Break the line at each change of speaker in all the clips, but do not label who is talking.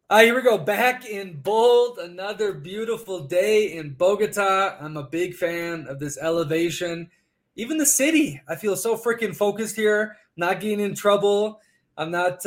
Here we go. Back in bold. Another beautiful day in Bogota. I'm a big fan of this elevation. Even the city. I feel so freaking focused here. Not getting in trouble. I'm not,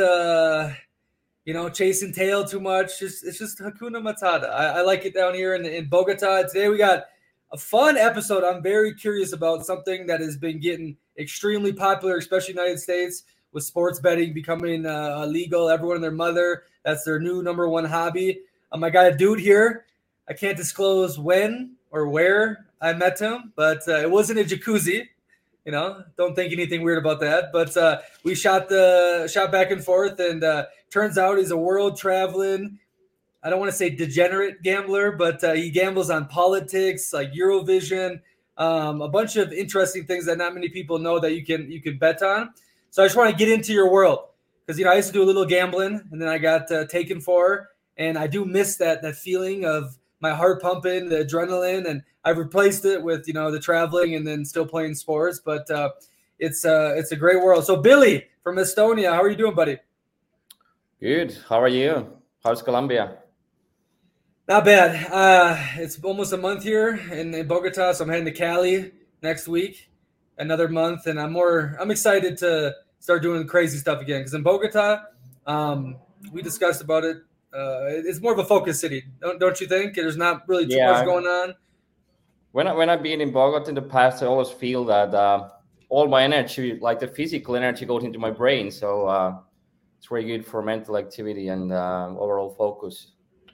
chasing tail too much. It's just Hakuna Matata. I like it down here in Bogota. Today we got a fun episode. I'm very curious about something that has been getting extremely popular, especially in the United States, with sports betting becoming legal. Everyone and their mother, that's their new number one hobby. I got a dude here. I can't disclose when or where I met him, but it wasn't a jacuzzi. Don't think anything weird about that. But we shot back and forth, and turns out he's a world traveling. I don't want to say degenerate gambler, but he gambles on politics, like Eurovision, a bunch of interesting things that not many people know that you can bet on. So I just want to get into your world because I used to do a little gambling, and then I got taken for, and I do miss that feeling of my heart pumping, the adrenaline, and I've replaced it with the traveling and then still playing sports. But it's a great world. So Billy from Estonia, how are you doing, buddy?
Good. How are you? How's Colombia?
Not bad. It's almost a month here in Bogota, so I'm heading to Cali next week. Another month, and I'm excited to start doing crazy stuff again. Because in Bogota, we discussed about it. It's more of a focus city, don't you think? There's not really too much
Yeah.
going on.
When I've been in Bogota in the past, I always feel that all my energy, like the physical energy, goes into my brain. So it's very good for mental activity and overall focus.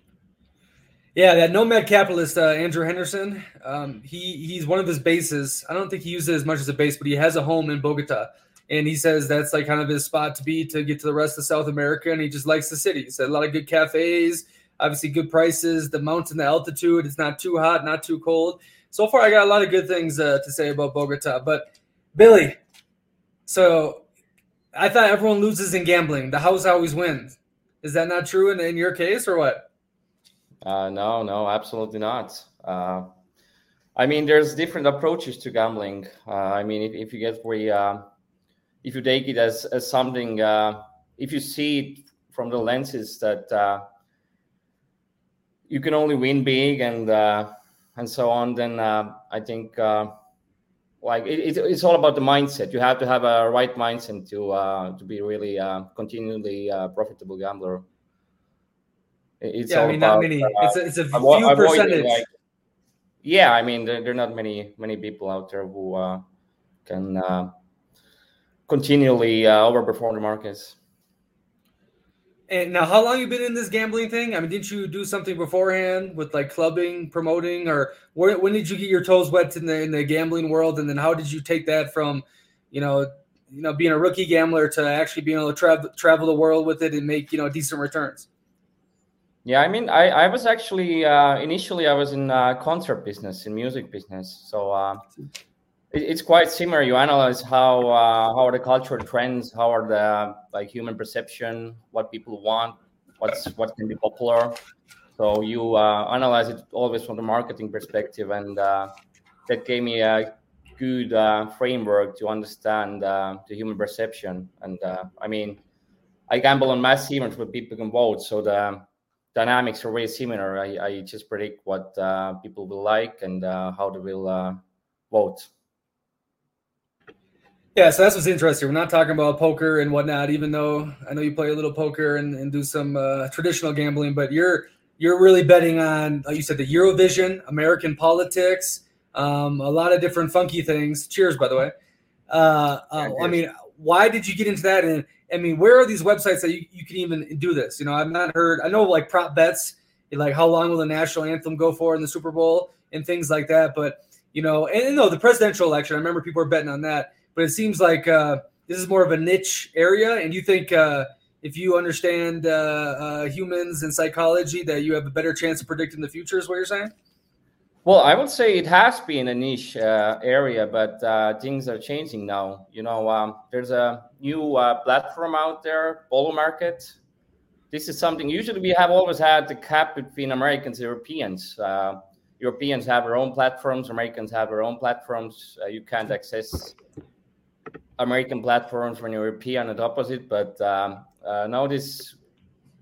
Yeah, that nomad capitalist Andrew Henderson. He's one of his bases. I don't think he uses it as much as a base, but he has a home in Bogota, and he says that's like kind of his spot to be to get to the rest of South America. And he just likes the city. He said a lot of good cafes, obviously good prices, the mountain, the altitude. It's not too hot, not too cold. So far, I got a lot of good things to say about Bogota. But Billy, so I thought everyone loses in gambling. The house always wins. Is that not true in your case, or what?
No, absolutely not. I mean, there's different approaches to gambling. I mean, if you get very, if you take it as something, if you see it from the lenses that you can only win big and so on, then I think it's all about the mindset. You have to have a right mindset to be really continually profitable gambler. It's
Yeah, I
all
mean, not
about
many. It's a few
avoiding,
percentage.
like, yeah. I mean, there are not many people out there who can continually overperform the markets.
And now, how long you been in this gambling thing? I mean, didn't you do something beforehand with like clubbing, promoting, or when did you get your toes wet in the gambling world? And then how did you take that from, being a rookie gambler to actually being able to travel the world with it and make decent returns?
Yeah, I mean, I was actually initially I was in concert business, in music business. So it's quite similar. You analyze how are the cultural trends, how are the like human perception, what people want, what can be popular. So you analyze it always from the marketing perspective, and that gave me a good framework to understand the human perception. And I mean, I gamble on mass events where people can vote, so the dynamics are very similar. I just predict what people will like and how they will vote.
Yeah, so that's what's interesting. We're not talking about poker and whatnot, even though I know you play a little poker and do some traditional gambling, but you're really betting on, like you said, the Eurovision, American politics, a lot of different funky things. Cheers, by the way.
Yeah,
I
cheers.
mean, why did you get into that? And I mean, where are these websites that you can even do this? I've not heard. I know like prop bets, like how long will the national anthem go for in the Super Bowl and things like that. But and no, the presidential election. I remember people were betting on that, but it seems like this is more of a niche area. And you think if you understand humans and psychology, that you have a better chance of predicting the future, is what you're saying?
Well, I would say it has been a niche area, but things are changing now. There's a new platform out there, Polo Market. This is something usually we have always had the gap between Americans and Europeans. Europeans have their own platforms, Americans have their own platforms. You can't access American platforms when you're European and opposite, but now this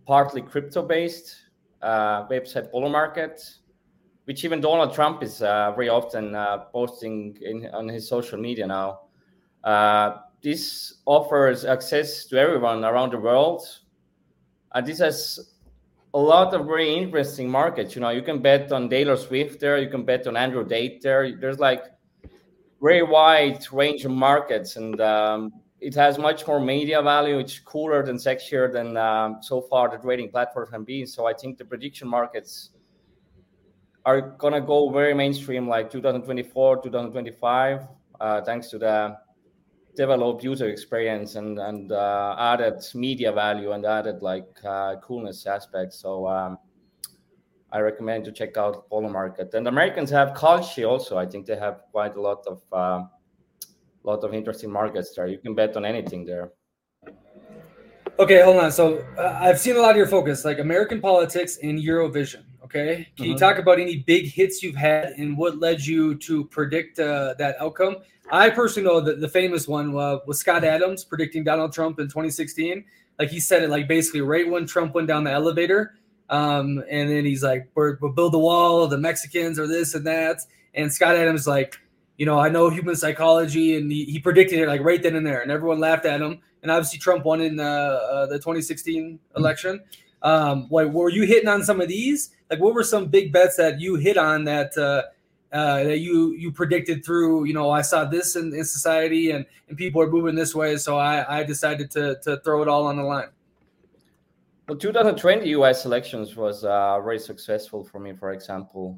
partly crypto-based website, Polar Market, which even Donald Trump is very often posting on his social media now. This offers access to everyone around the world. And this has a lot of very interesting markets. You can bet on Taylor Swift there. You can bet on Andrew Tate there. There's like very wide range of markets, and it has much more media value. It's cooler and sexier than so far the trading platforms can be. So I think the prediction markets are gonna go very mainstream, like 2024, 2025, thanks to the developed user experience and added media value and added coolness aspects. So I recommend to check out Polar Market. And Americans have Kalshi also. I think they have quite a lot of interesting markets there. You can bet on anything there.
Okay, hold on. So I've seen a lot of your focus, like American politics and Eurovision. Okay, can you talk about any big hits you've had and what led you to predict that outcome? I personally know that the famous one was Scott Adams predicting Donald Trump in 2016. Like he said it like basically right when Trump went down the elevator. And then he's like, we'll build the wall, the Mexicans or this and that. And Scott Adams like, I know human psychology, and he predicted it like right then and there, and everyone laughed at him. And obviously Trump won in the 2016 election. Were you hitting on some of these? Like, what were some big bets that you hit on that you predicted through? I saw this in society, and people are moving this way, so I decided to throw it all on the line.
Well, 2020 U.S. elections was very successful for me. For example,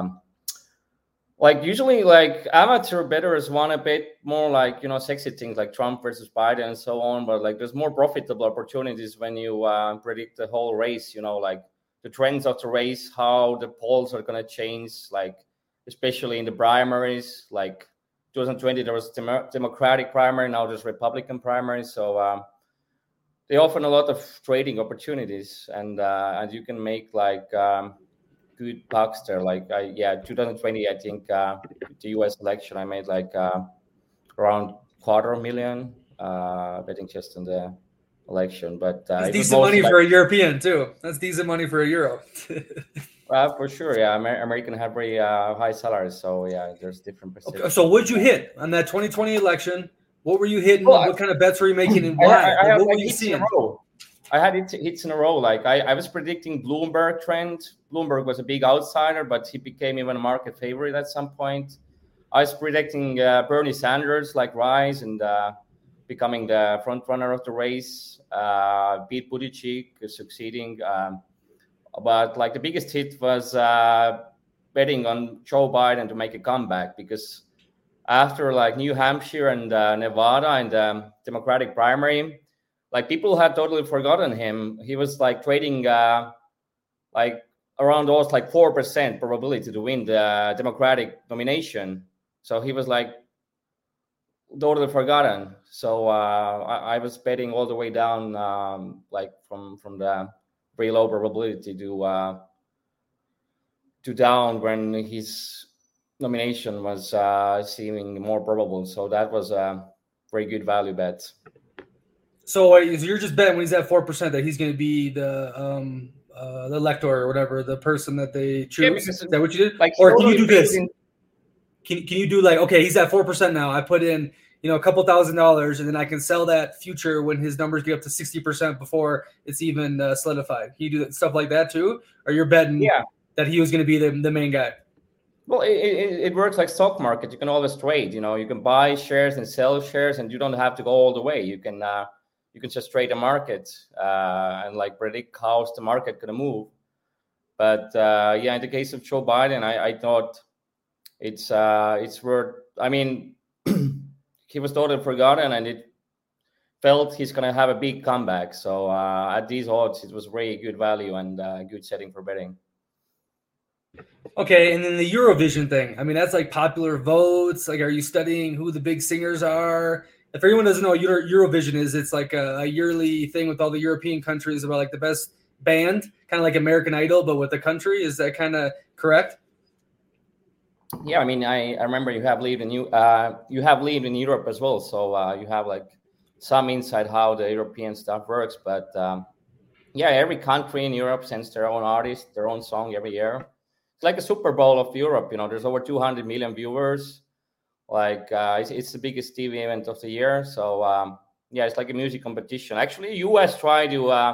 usually amateur bettors want a bit more sexy things like Trump versus Biden and so on, but there's more profitable opportunities when you predict the whole race, the trends of the race, how the polls are going to change, especially in the primaries. 2020 there was Democratic primary, now there's Republican primary, so they offer a lot of trading opportunities, and you can make good bucks there. 2020, I think the U.S. election, I made around $250,000 betting just on the election. But
that's decent money for a European too. That's decent money for a Euro.
For sure, yeah. American have very high salaries, so yeah, there's different percentages.
Okay, so what'd you hit on that 2020 election? What were you hitting? What kind of bets were you making, and why?
What
were you seeing?
I had hits in a row. I was predicting Bloomberg trend. Bloomberg was a big outsider, but he became even a market favorite at some point. I was predicting Bernie Sanders rise and becoming the front runner of the race. Pete Buttigieg succeeding. But the biggest hit was betting on Joe Biden to make a comeback, because after New Hampshire and Nevada and the Democratic primary, people had totally forgotten him. He was trading around almost 4% probability to win the Democratic nomination. So he was totally forgotten. So I was betting all the way down, from the very low probability to down when his nomination was seeming more probable. So that was a very good value bet.
So you're just betting when he's at 4% that he's going to be the elector or whatever, the person that they choose. Yeah, is that what you did? Or can you do this? Can you do okay, he's at 4% now. I put in a couple $1,000, and then I can sell that future when his numbers get up to 60% before it's even solidified. Can you do stuff like that too? Or you're betting that he was going to be the main guy?
Well, it works like stock market. You can always trade. You can buy shares and sell shares, and you don't have to go all the way. You can just trade the market and predict how's the market going to move. But in the case of Joe Biden, I thought it's worth. I mean, he was totally forgotten, and it felt he's going to have a big comeback. So at these odds, it was very good value and good setting for betting.
Okay, and then the Eurovision thing. I mean, that's popular votes. Are you studying who the big singers are? If everyone doesn't know what Eurovision is, it's a yearly thing with all the European countries about the best band, kind of like American Idol, but with the country. Is that kind of correct?
Yeah, I mean, I remember you have lived in Europe as well, so you have some insight how the European stuff works. But yeah, every country in Europe sends their own artist, their own song every year. It's like a Super Bowl of Europe. There's over 200 million viewers. Like it's the biggest TV event of the year. So yeah, it's like a music competition. Actually, US tried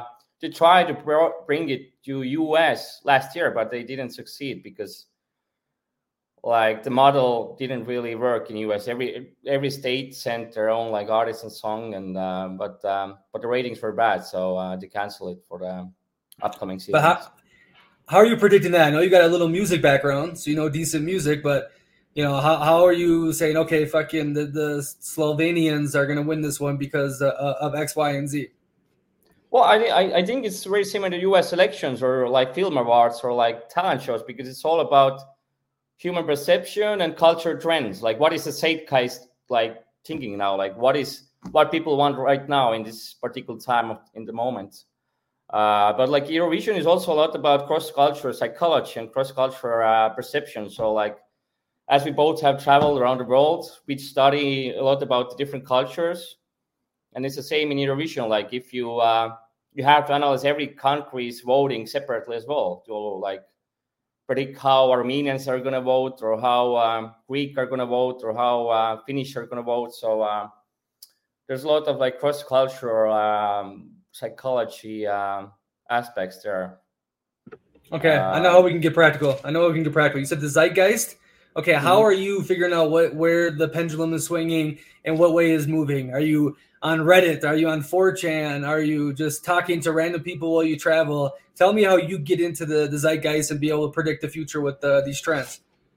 to bring it to US last year, but they didn't succeed because like the model didn't really work in US. Every state sent their own like artist and song, and but the ratings were bad, so they canceled it for the upcoming season.
But how are you predicting that? I know you got a little music background, so you know decent music, but how are you saying, okay, fucking the Slovenians are gonna win this one because of X, Y, and Z?
Well, I think it's very similar to US elections or like film awards or like talent shows, because it's all about human perception and culture trends. Like, what is the zeitgeist like thinking now? Like, what people want right now in this particular time in the moment. But like Eurovision is also a lot about cross-cultural psychology and cross-cultural perception. So like, as we both have traveled around the world, we study a lot about the different cultures, and it's the same in Eurovision. Like, if you have to analyze every country's voting separately as well to like predict how Armenians are going to vote, or how Greek are going to vote, or how Finnish are going to vote. So there's a lot of like cross-cultural psychology aspects there.
Okay, I know how we can get practical. You said the zeitgeist. Okay, how are you figuring out where the pendulum is swinging and what way is moving? Are you on Reddit? Are you on 4chan? Are you just talking to random people while you travel? Tell me how you get into the zeitgeist and be able to predict the future with these trends.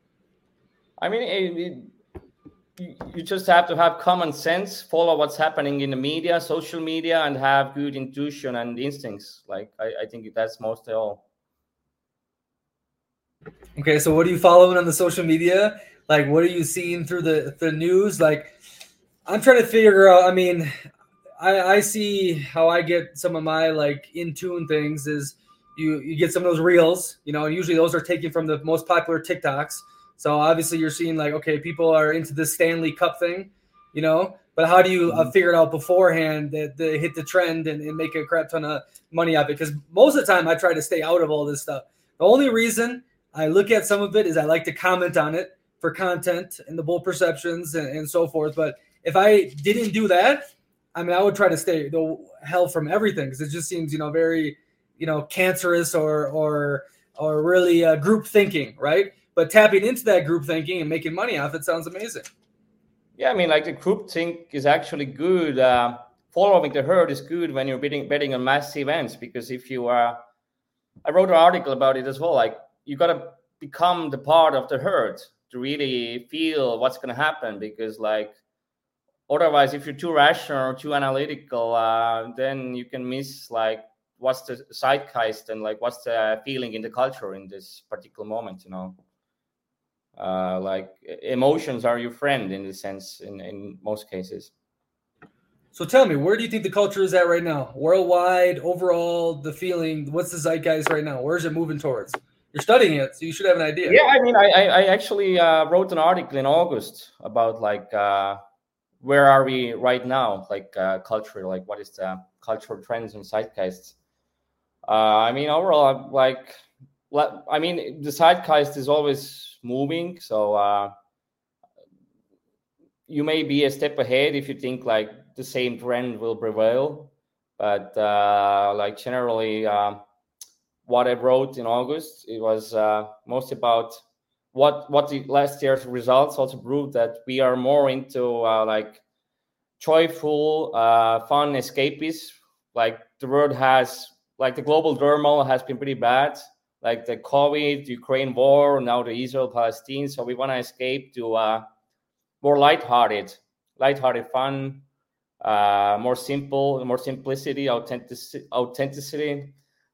I mean, you just have to have common sense, follow what's happening in the media, social media, and have good intuition and instincts. Like, I think that's mostly all.
Okay, so what are you following on the social media? Like, what are you seeing through the news? Like, I'm trying to figure out, I mean, I see how I get some of my like in tune things is you get some of those reels, and usually those are taken from the most popular TikToks. So obviously you're seeing like, okay, people are into this Stanley Cup thing, but how do you figure it out beforehand that they hit the trend and make a crap ton of money out of it? Because most of the time I try to stay out of all this stuff. The only reason I look at some of it is I like to comment on it for content and the bold perceptions and so forth. But if I didn't do that, I mean, I would try to stay the hell from everything, because it just seems, very, cancerous or really group thinking, right? But tapping into that group thinking and making money off it sounds amazing.
Yeah, I mean, like the group think is actually good. Following the herd is good when you're betting on mass events, because if you are, I wrote an article about it as well. Like, you got to become the part of the herd to really feel what's going to happen, because like, otherwise, if you're too rational or too analytical, then you can miss like what's the zeitgeist and like what's the feeling in the culture in this particular moment. Like, emotions are your friend in this sense in most cases.
So tell me, where do you think the culture is at right now? Worldwide, overall, the feeling, what's the zeitgeist right now? Where's it moving towards? You're studying it, so you should have an idea.
Yeah, I mean, I actually wrote an article in August about like where are we right now, like culture, like what is the cultural trends and zeitgeists. I mean, overall, like, I mean, the zeitgeist is always moving, so you may be a step ahead if you think like the same trend will prevail, but like generally, what I wrote in August, it was mostly about what the last year's results also proved, that we are more into like joyful, fun escapists. Like, the world has, like, the global turmoil has been pretty bad, like the COVID, Ukraine war, now the Israel-Palestine. So we want to escape to more lighthearted fun, more simple, more simplicity, authenticity.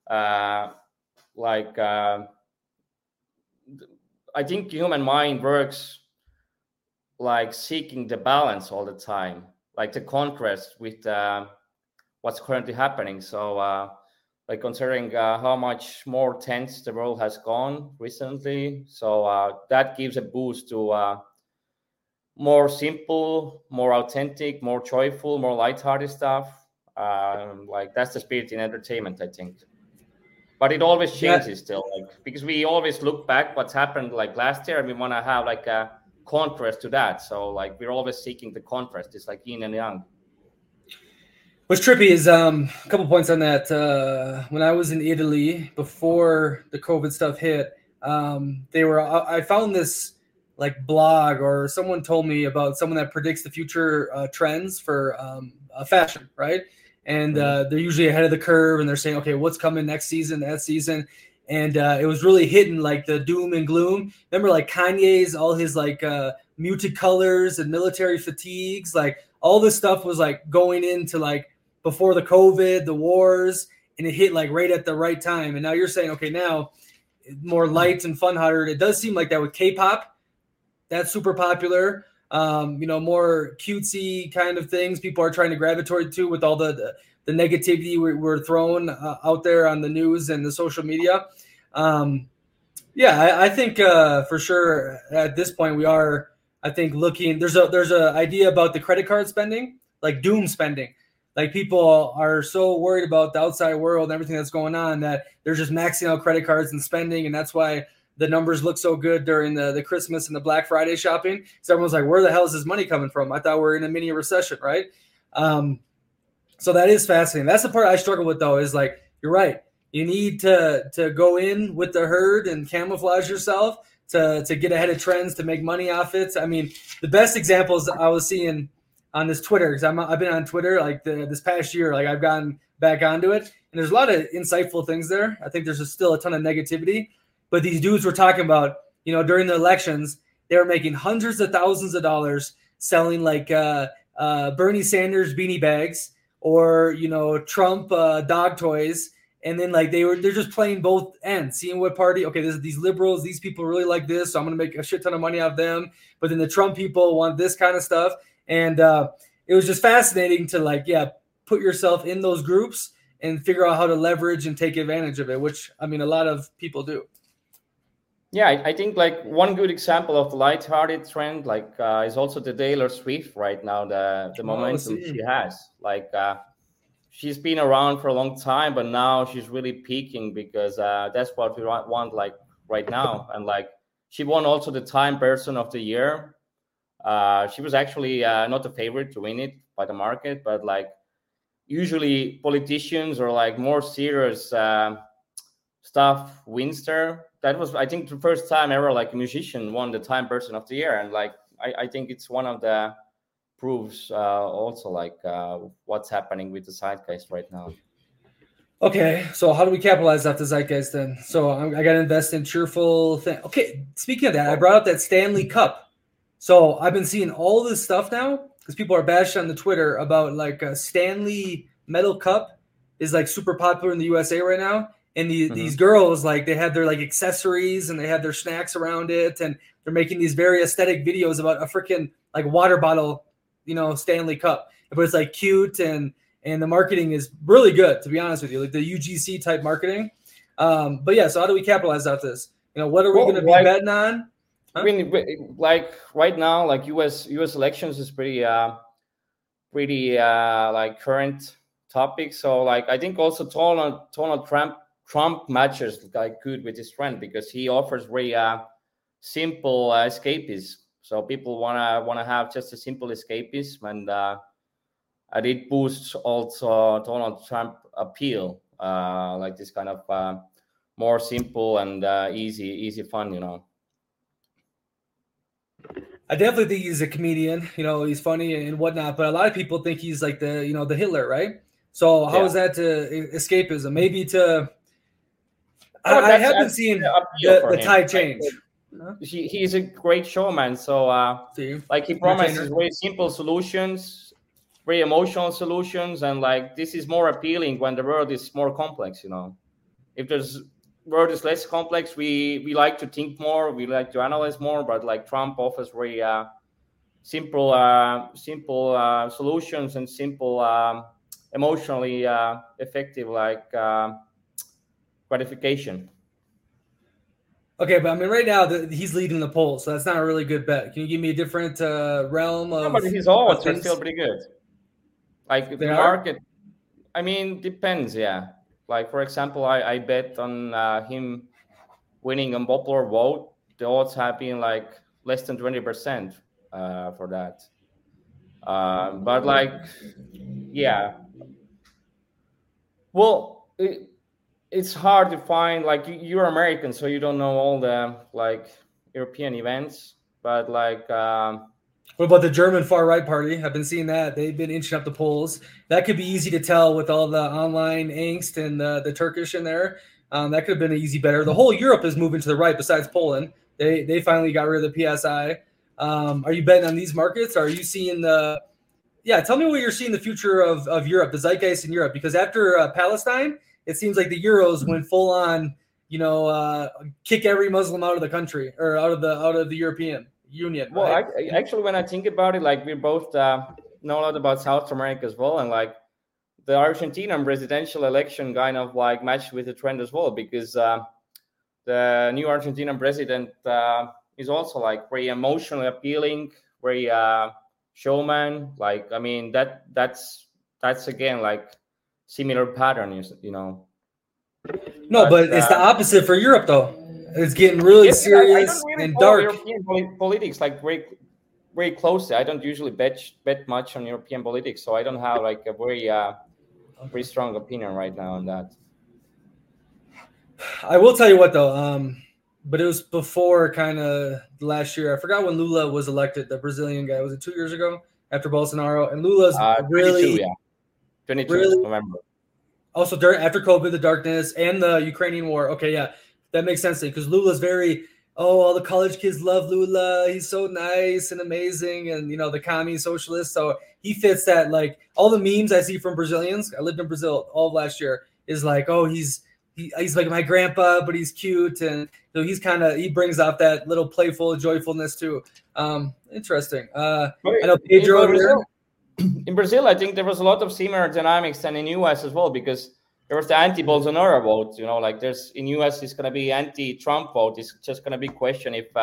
I think human mind works like seeking the balance all the time, like the contrast with what's currently happening. So like considering how much more tense the world has gone recently, so that gives a boost to more simple, more authentic, more joyful, more lighthearted stuff. Like that's the spirit in entertainment, I think. But it always changes still, like, because we always look back what's happened like last year, and we want to have like a contrast to that. So like we're always seeking the contrast. It's like yin and yang.
What's trippy is a couple points on that. When I was in Italy before the COVID stuff hit, I found this like blog, or someone told me about someone that predicts the future trends for fashion, right? And they're usually ahead of the curve, and they're saying, okay, what's coming next season, that season. And it was really hitting like the doom and gloom. Remember like Kanye's, all his like muted colors and military fatigues, like all this stuff was like going into like before the COVID, the wars, and it hit like right at the right time. And now you're saying, okay, now more light and fun hearted. It does seem like that with K-pop. That's super popular. More cutesy kind of things people are trying to gravitate to with all the negativity we're throwing out there on the news and the social media. I think for sure at this point we are, I think, looking. There's a idea about the credit card spending, like doom spending. Like people are so worried about the outside world and everything that's going on that they're just maxing out credit cards and spending, and that's why the numbers look so good during the Christmas and the Black Friday shopping. Because everyone's like, where the hell is this money coming from? I thought we were in a mini recession, right? So that is fascinating. That's the part I struggle with, though, is like, you're right. You need to go in with the herd and camouflage yourself to get ahead of trends, to make money off it. I mean, the best examples I was seeing on this Twitter, because I've been on Twitter like this past year, like I've gotten back onto it, and there's a lot of insightful things there. I think there's still a ton of negativity, but these dudes were talking about, during the elections, they were making hundreds of thousands of dollars selling like Bernie Sanders beanie bags or Trump dog toys, and then like they're just playing both ends, seeing what party. Okay, these liberals, these people really like this, so I'm gonna make a shit ton of money off them. But then the Trump people want this kind of stuff. And it was just fascinating to put yourself in those groups and figure out how to leverage and take advantage of it, which, I mean, a lot of people do.
Yeah, I think like one good example of the lighthearted trend, like is also the Taylor Swift right now, the momentum she has. Like she's been around for a long time, but now she's really peaking because that's what we want like right now. And like she won also the Time Person of the Year. She was actually not a favorite to win it by the market, but like usually politicians or like more serious stuff wins there. That was, I think, the first time ever like a musician won the Time Person of the Year. And like, I think it's one of the proofs also like what's happening with the zeitgeist right now.
Okay, so how do we capitalize off the zeitgeist then? So I got to invest in cheerful thing. Okay, speaking of that, I brought up that Stanley Cup. So I've been seeing all this stuff now because people are bashed on the Twitter about like a Stanley metal cup is like super popular in the USA right now. And these girls, like they have their like accessories and they have their snacks around it. And they're making these very aesthetic videos about a freaking like water bottle, Stanley Cup. But it's like cute and the marketing is really good, to be honest with you, like the UGC type marketing. But yeah, so how do we capitalize off this? What are we going to be betting on? Huh?
I mean, like right now, like U.S. elections is pretty like current topic. So like I think also Donald Trump matches like good with this trend because he offers very simple escapism. So people wanna have just a simple escapism, and it boosts also Donald Trump appeal, like this kind of more simple and easy fun,
I definitely think he's a comedian, he's funny and whatnot, but a lot of people think he's like the Hitler, right? So how is that to escapism? Maybe to, I haven't seen the tide change.
He's a great showman. So like he promises very simple solutions, very emotional solutions. And like, this is more appealing when the world is more complex, if there's world is less complex, we like to think more, we like to analyze more, but like Trump offers very simple solutions and simple emotionally effective like gratification.
Okay, but I mean right now he's leading the polls, so that's not a really good bet. Can you give me a different realm of?
No, but his odds are still pretty good. Like the market, I mean, depends. Yeah, like for example, I bet on him winning on popular vote. The odds have been like less than 20% for that. But like, yeah, well, it's hard to find. Like, you're American, so you don't know all the like European events. But like,
What about the German far right party? I've been seeing that. They've been inching up the polls. That could be easy to tell with all the online angst and the Turkish in there. That could have been an easy better. The whole Europe is moving to the right besides Poland. They finally got rid of the PSI. Are you betting on these markets? Are you seeing the – yeah, tell me what you're seeing the future of Europe, the zeitgeist in Europe. Because after Palestine, it seems like the Euros went full on, kick every Muslim out of the country or out of the European Union.
Well,
right?
actually, when I think about it, like we both know a lot about South America as well, and like the Argentinian presidential election kind of like matched with the trend as well, because the new Argentinian president is also like very emotionally appealing, very showman. Like, I mean, that's again like similar pattern,
No, but it's the opposite for Europe, though. It's getting really serious
I don't really
and
follow
dark.
European politics like very closely. I don't usually bet much on European politics, so I don't have like a very strong opinion right now on that.
I will tell you what, though, but it was before kind of last year. I forgot when Lula was elected, the Brazilian guy. Was it 2 years ago after Bolsonaro? And Lula's really
22
really,
November.
Also, after COVID, the darkness, and the Ukrainian war. Okay, yeah, that makes sense to me because Lula's very, all the college kids love Lula. He's so nice and amazing, and the commie socialist. So he fits that. Like all the memes I see from Brazilians. I lived in Brazil all of last year. Is like, oh, he's like my grandpa, but he's cute, and so he brings out that little playful joyfulness too. Interesting. I know Pedro.
In Brazil, I think there was a lot of similar dynamics than in US as well, because there was the anti-Bolsonaro vote. Like there's in US, it's going to be anti-Trump vote. It's just going to be a question if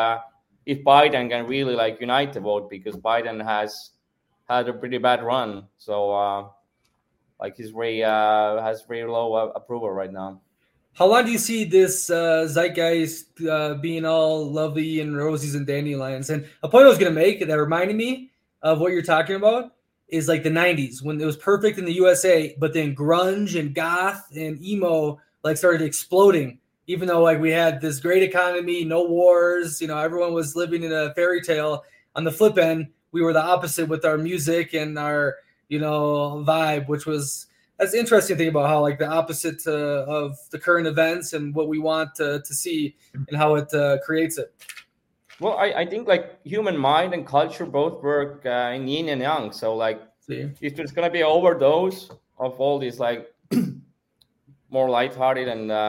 Biden can really like unite the vote, because Biden has had a pretty bad run. So like he's has very low approval right now.
How long do you see this zeitgeist being all lovely and roses and dandelions? And a point I was going to make that reminded me of what you're talking about is like the 90s when it was perfect in the USA, but then grunge and goth and emo like started exploding, even though like we had this great economy, no wars, everyone was living in a fairy tale. On the flip end, we were the opposite with our music and our, vibe, which was, that's the interesting thing about how like the opposite of the current events and what we want to see and how it creates it.
Well, I think like human mind and culture both work in yin and yang. So like if there's going to be an overdose of all these like more lighthearted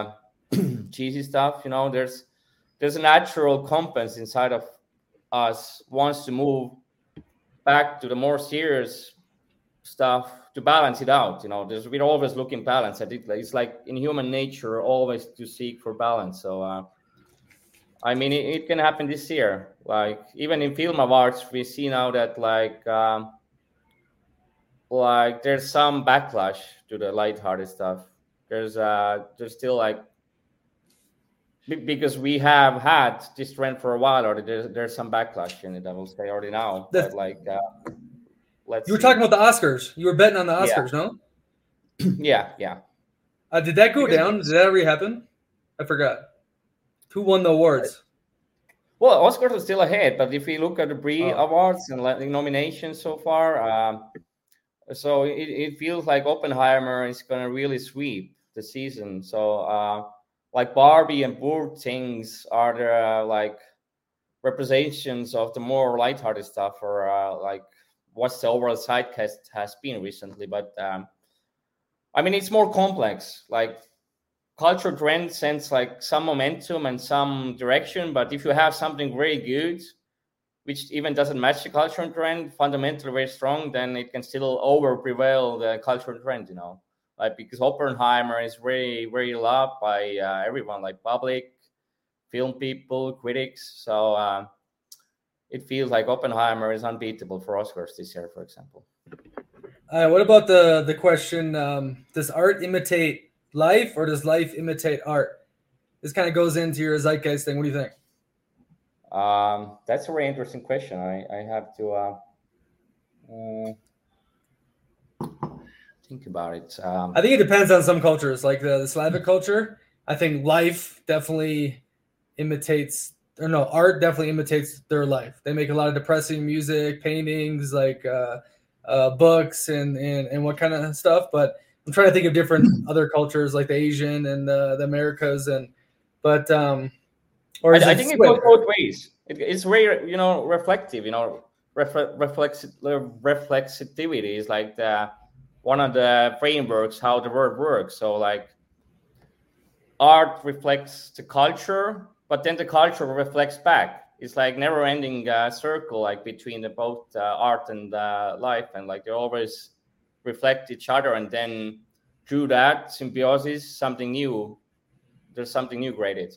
and cheesy stuff, there's a natural compass inside of us wants to move back to the more serious stuff to balance it out. We're always looking balance at it. It's like in human nature always to seek for balance. So I mean, it can happen this year. Like even in film awards, we see now that like there's some backlash to the lighthearted stuff. There's still like, because we have had this trend for a while, or there's some backlash in it. I will say already now. But like,
you were talking about the Oscars. You were betting on the Oscars, no?
Yeah.
Did that go down? Did that ever happen? I forgot. Who won the awards?
Well, Oscars are still ahead, but if we look at the pre-awards and like nominations so far, so it feels like Oppenheimer is going to really sweep the season. So like Barbie and Poor Things are the like representations of the more lighthearted stuff, or like what's the overall zeitgeist has been recently. But I mean, it's more complex. Like culture trend sends like some momentum and some direction, but if you have something very good, which even doesn't match the cultural trend, fundamentally very strong, then it can still prevail the cultural trend, like because Oppenheimer is very, very loved by everyone, like public, film people, critics. So it feels like Oppenheimer is unbeatable for Oscars this year, for example.
What about the question? Does art imitate life, or does life imitate art? This kind of goes into your zeitgeist thing. What do you think?
That's a very interesting question. I have to think about it.
I think it depends on some cultures, like the Slavic culture. I think life definitely imitates, or no, art definitely imitates their life. They make a lot of depressing music, paintings, like books and what kind of stuff. But I'm trying to think of different other cultures, like the Asian and the Americas,
I think it goes both ways. It's very, reflective. Reflexivity is like one of the frameworks how the world works. So like art reflects the culture, but then the culture reflects back. It's like never-ending circle, like between both art and life, and like they always reflect each other, and then through that symbiosis, something new. There's something new created.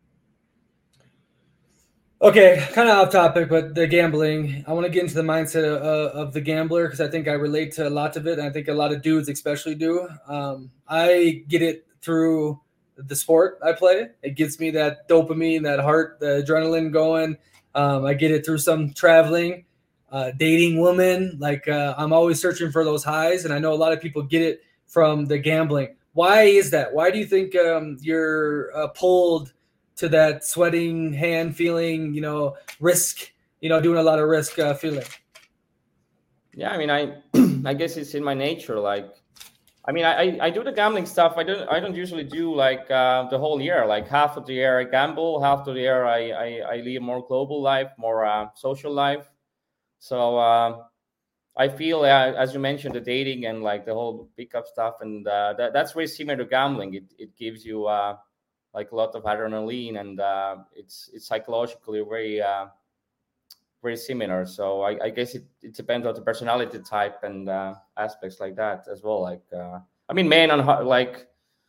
Okay, kind of off topic, but the gambling. I want to get into the mindset of the gambler because I think I relate to a lot of it, and I think a lot of dudes especially do. I get it through the sport I play. It gets me that dopamine, that heart, the adrenaline going. I get it through some traveling, dating women. Like I'm always searching for those highs, and I know a lot of people get it from the gambling. Why is that? Why do you think you're pulled to that sweating hand feeling, risk, doing a lot of risk feeling?
Yeah, I mean, I guess it's in my nature. Like, I mean, I do the gambling stuff. I don't usually do like the whole year. Like half of the year I gamble, half of the year I live more global life, more social life. So I feel, as you mentioned, the dating and like the whole pickup stuff, and that's very similar to gambling. It gives you like a lot of adrenaline, and it's psychologically very similar. So I guess it depends on the personality type and aspects like that as well. Like I mean, men on like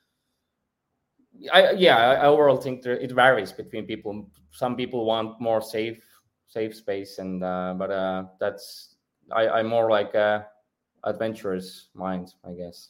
I overall think it varies between people. Some people want more safe space, and but that's I'm more like adventurous mind, I guess.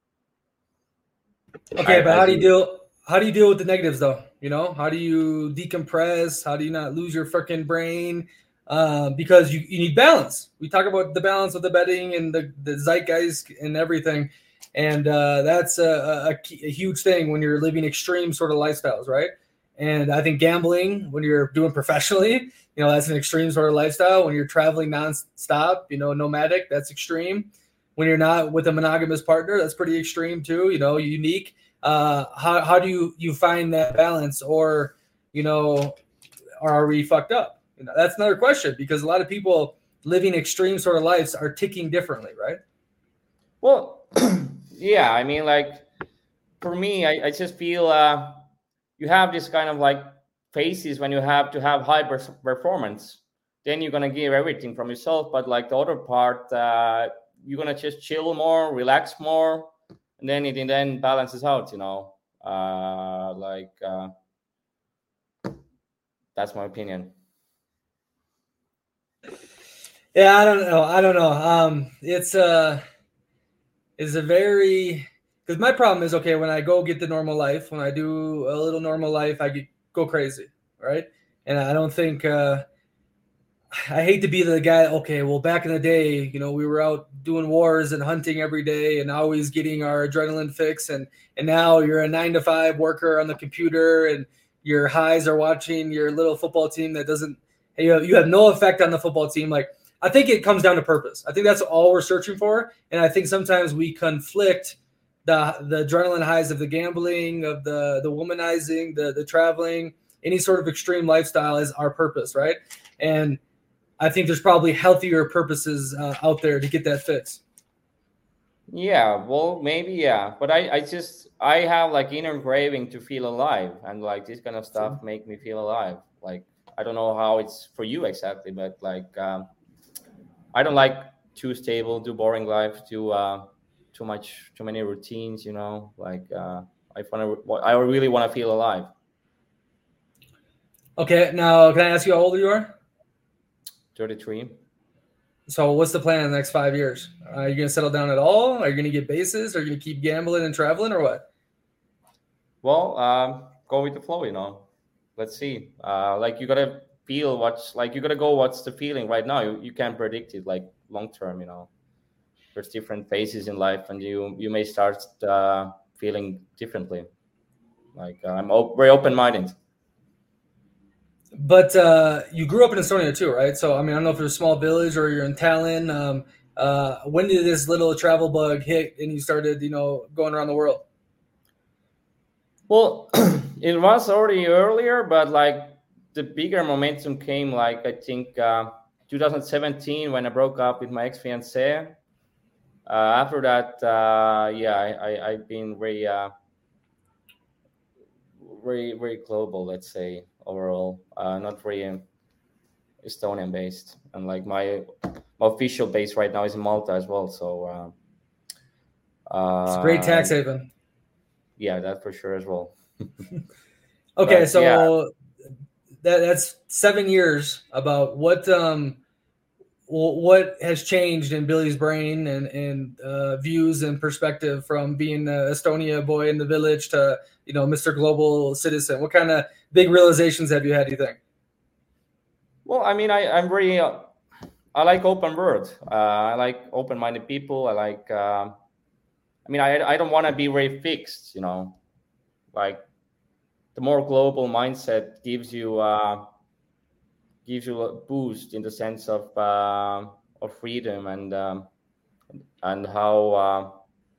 Okay, but how do you deal with the negatives though? How do you decompress? How do you not lose your freaking brain? Because you need balance. We talk about the balance of the betting and the zeitgeist and everything. And that's a huge thing when you're living extreme sort of lifestyles, right? And I think gambling, when you're doing professionally, that's an extreme sort of lifestyle. When you're traveling nonstop, nomadic, that's extreme. When you're not with a monogamous partner, that's pretty extreme too, unique. How do you find that balance, or are we fucked up? That's another question, because a lot of people living extreme sort of lives are ticking differently, right?
Well, yeah, I mean, like for me, I just feel you have this kind of like phases when you have to have high performance. Then you're gonna give everything from yourself, but like the other part, you're gonna just chill more, relax more, and then it then balances out. That's my opinion.
Yeah, I don't know. It's a very, because my problem is, okay, when I go get the normal life, when I do a little normal life, I go crazy, right? And I don't think I hate to be the guy. Okay, well, back in the day, we were out doing wars and hunting every day and always getting our adrenaline fix, and now you're a 9-to-5 worker on the computer, and your highs are watching your little football team that doesn't. You have no effect on the football team. Like, I think it comes down to purpose. I think that's all we're searching for, and I think sometimes we conflict the adrenaline highs of the gambling, of the womanizing, the traveling, any sort of extreme lifestyle is our purpose, right? And I think there's probably healthier purposes out there to get that fix.
Yeah, well, maybe, yeah, but I have like inner craving to feel alive, and like this kind of stuff make me feel alive. Like, I don't know how it's for you exactly, but like I don't like too stable, too boring life, too many routines. Like I really want to feel alive.
Okay, now can I ask you how old you are?
33.
So what's the plan in the next 5 years? Are you going to settle down at all? Are you going to get bases? Are you going to keep gambling and traveling, or what?
Well, go with the flow, Let's see. Like you gotta feel you gotta go. What's the feeling right now? You can't predict it like long term. There's different phases in life, and you may start feeling differently. Like I'm very open minded.
But you grew up in Estonia too, right? So I mean, I don't know if you're a small village or you're in Tallinn. When did this little travel bug hit and you started, going around the world?
Well, it was already earlier, but like the bigger momentum came, like I think 2017 when I broke up with my ex-fiancée. After that, I've been very, very, very global, let's say, overall. Not very Estonian based, and like my official base right now is in Malta as well. So
it's a great tax haven.
Yeah, that for sure as well.
Okay, but, so that's 7 years. About what has changed in Billy's brain and views and perspective from being an Estonia boy in the village to Mr. Global Citizen? What kind of big realizations have you had, do you think?
Well, I mean, I'm very I like open world. I like open-minded people. I like I don't want to be very fixed, like the more global mindset gives you a boost in the sense of freedom and how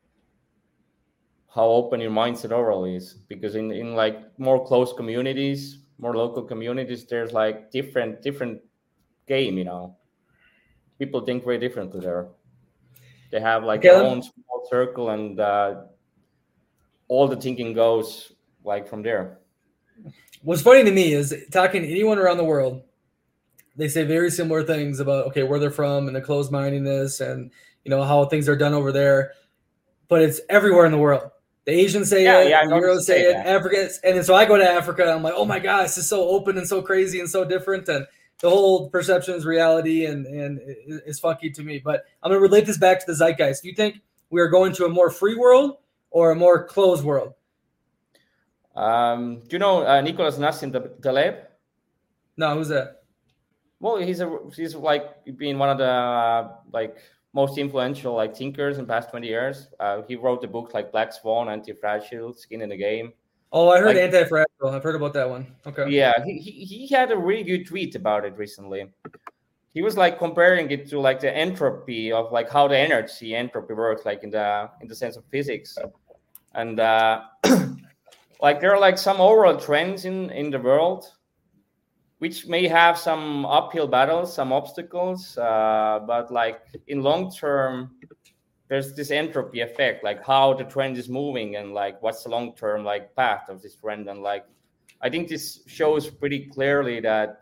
open your mindset overall is, because in like more close communities, more local communities, there's like different game, people think very differently there. They have like their own small circle, and all the thinking goes like from there.
What's funny to me is talking to anyone around the world, they say very similar things about, where they're from and the closed-mindedness and, how things are done over there. But it's everywhere in the world. The Asians say it, the Euros say it, Africans. And then so I go to Africa, I'm like, oh my gosh, this is so open and so crazy and so different. And the whole perception is reality and it's funky to me. But I'm going to relate this back to the zeitgeist. Do you think we are going to a more free world or a more closed world?
Do you know Nicolas Nassim Taleb?
No, who's that?
Well, he's like been one of the most influential like thinkers in the past 20 years. He wrote the books like Black Swan, Anti-Fragile, Skin in the Game.
Oh, I heard Anti-Fragile. I've heard about that one. Okay.
Yeah, he had a really good tweet about it recently. He was like comparing it to like the entropy of like how the entropy works, like in the sense of physics, and like there are like some overall trends in the world, which may have some uphill battles, some obstacles, but like in long term, there's this entropy effect, like how the trend is moving and like what's the long term like path of this trend, and like I think this shows pretty clearly that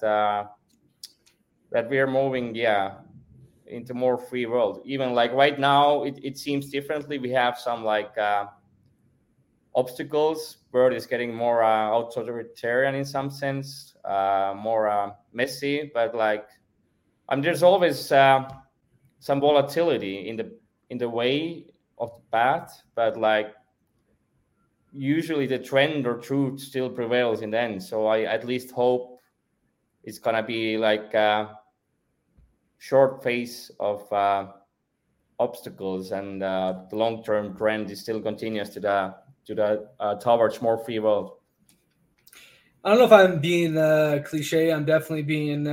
that we are moving, into more free world. Even like right now, it seems differently. We have some like obstacles. World is getting more authoritarian in some sense, more messy. But like, there's always some volatility in the way of the path. But like, usually the trend or truth still prevails in the end. So I at least hope it's gonna be like a short phase of obstacles, and the long-term trend is still continuous to the towards more free world.
I don't know if I'm being cliche. I'm definitely being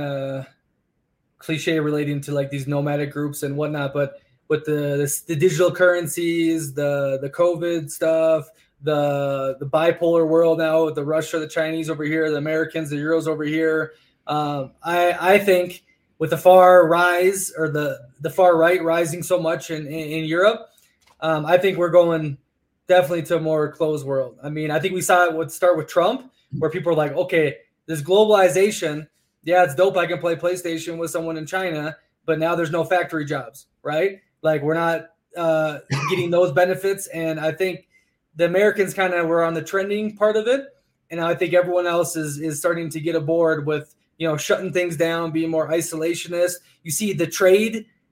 cliche relating to like these nomadic groups and whatnot. But with the digital currencies, the COVID stuff, the bipolar world now with the Russia, the Chinese over here, the Americans, the Euros over here. I think with the far rise or the far right rising so much in Europe, I think we're going definitely to a more closed world. I mean, I think we saw it would start with Trump, where people are like, okay, this globalization, yeah, it's dope. I can play PlayStation with someone in China, but now there's no factory jobs, right? Like we're not getting those benefits. And I think the Americans kind of were on the trending part of it. And I think everyone else is starting to get aboard with, shutting things down, being more isolationist. You see the trade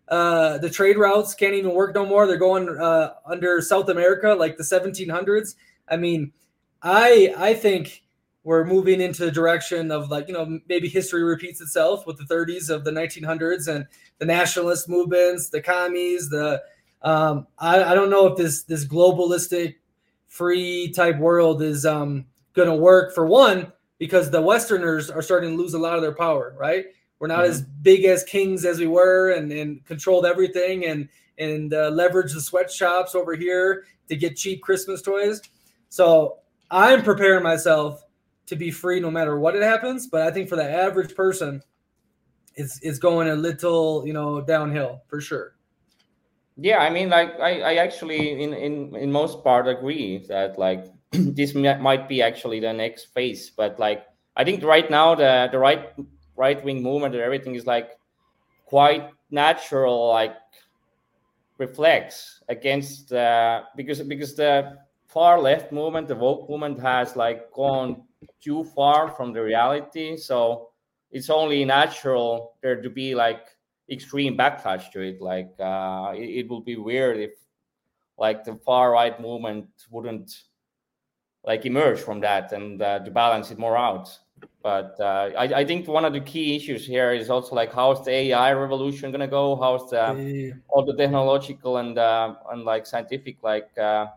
The trade routes can't even work no more. They're going under South America like the 1700s. I mean, I think we're moving into the direction of like, maybe history repeats itself with the 30s of the 1900s and the nationalist movements, the commies, I don't know if this globalistic free type world is going to work, for one, because the Westerners are starting to lose a lot of their power, right? We're not as big as kings as we were and controlled everything and leverage the sweatshops over here to get cheap Christmas toys. So I'm preparing myself to be free no matter what it happens. But I think for the average person, it's going a little, downhill for sure.
Yeah, I mean, like I actually in most part agree that like this might be actually the next phase. But like I think right now the right wing movement and everything is like quite natural, like reflex against because the far left movement, the woke movement, has like gone too far from the reality. So it's only natural there to be like extreme backlash to it. Like it would be weird if like the far right movement wouldn't like emerge from that and to balance it more out. But I think one of the key issues here is also like how's the AI revolution gonna go? How's all the technological and like scientific like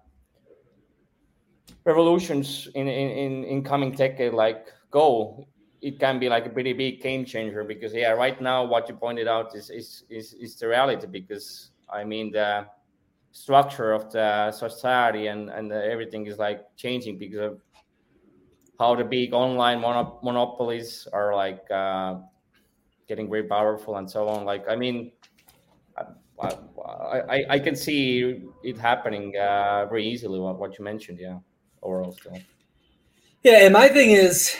revolutions in coming decade like go? It can be like a pretty big game changer because right now what you pointed out is the reality, because I mean the structure of the society and everything is like changing because of how the big online monopolies are like getting very powerful and so on. Like I mean, I can see it happening very easily. What you mentioned, overall still.
Yeah, and my thing is,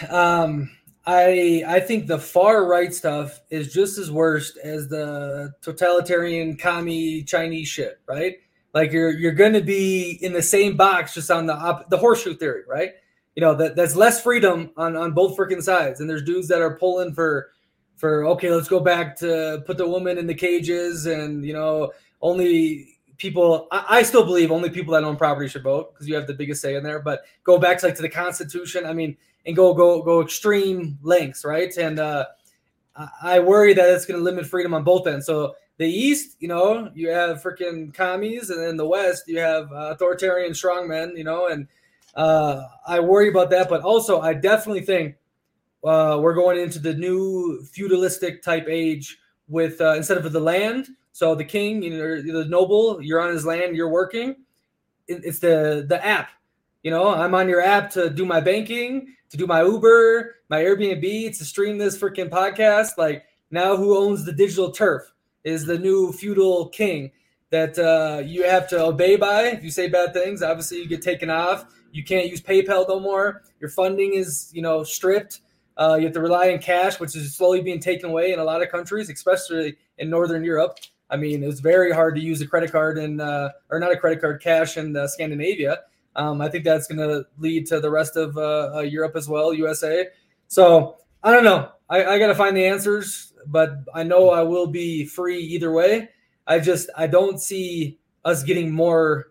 I think the far right stuff is just as worst as the totalitarian commie Chinese shit, right? Like you're going to be in the same box, just on the horseshoe theory, right? That's less freedom on both freaking sides, and there's dudes that are pulling for okay, let's go back to put the woman in the cages, and only people. I still believe only people that own property should vote because you have the biggest say in there. But go back to the Constitution. I mean. And go extreme lengths, right? And I worry that it's going to limit freedom on both ends. So the East, you have freaking commies, and in the West, you have authoritarian strongmen, and I worry about that. But also, I definitely think we're going into the new feudalistic type age with instead of the land. So the king, the noble, you're on his land, you're working. It's the app. I'm on your app to do my banking, to do my Uber, my Airbnb, to stream this freaking podcast. Like now who owns the digital turf is the new feudal king that you have to obey by. If you say bad things, obviously you get taken off. You can't use PayPal no more. Your funding is, stripped. You have to rely on cash, which is slowly being taken away in a lot of countries, especially in Northern Europe. I mean, it's very hard to use a credit card or not a credit card, cash in Scandinavia. I think that's going to lead to the rest of Europe as well, USA. So I don't know. I got to find the answers, but I know I will be free either way. I don't see us getting more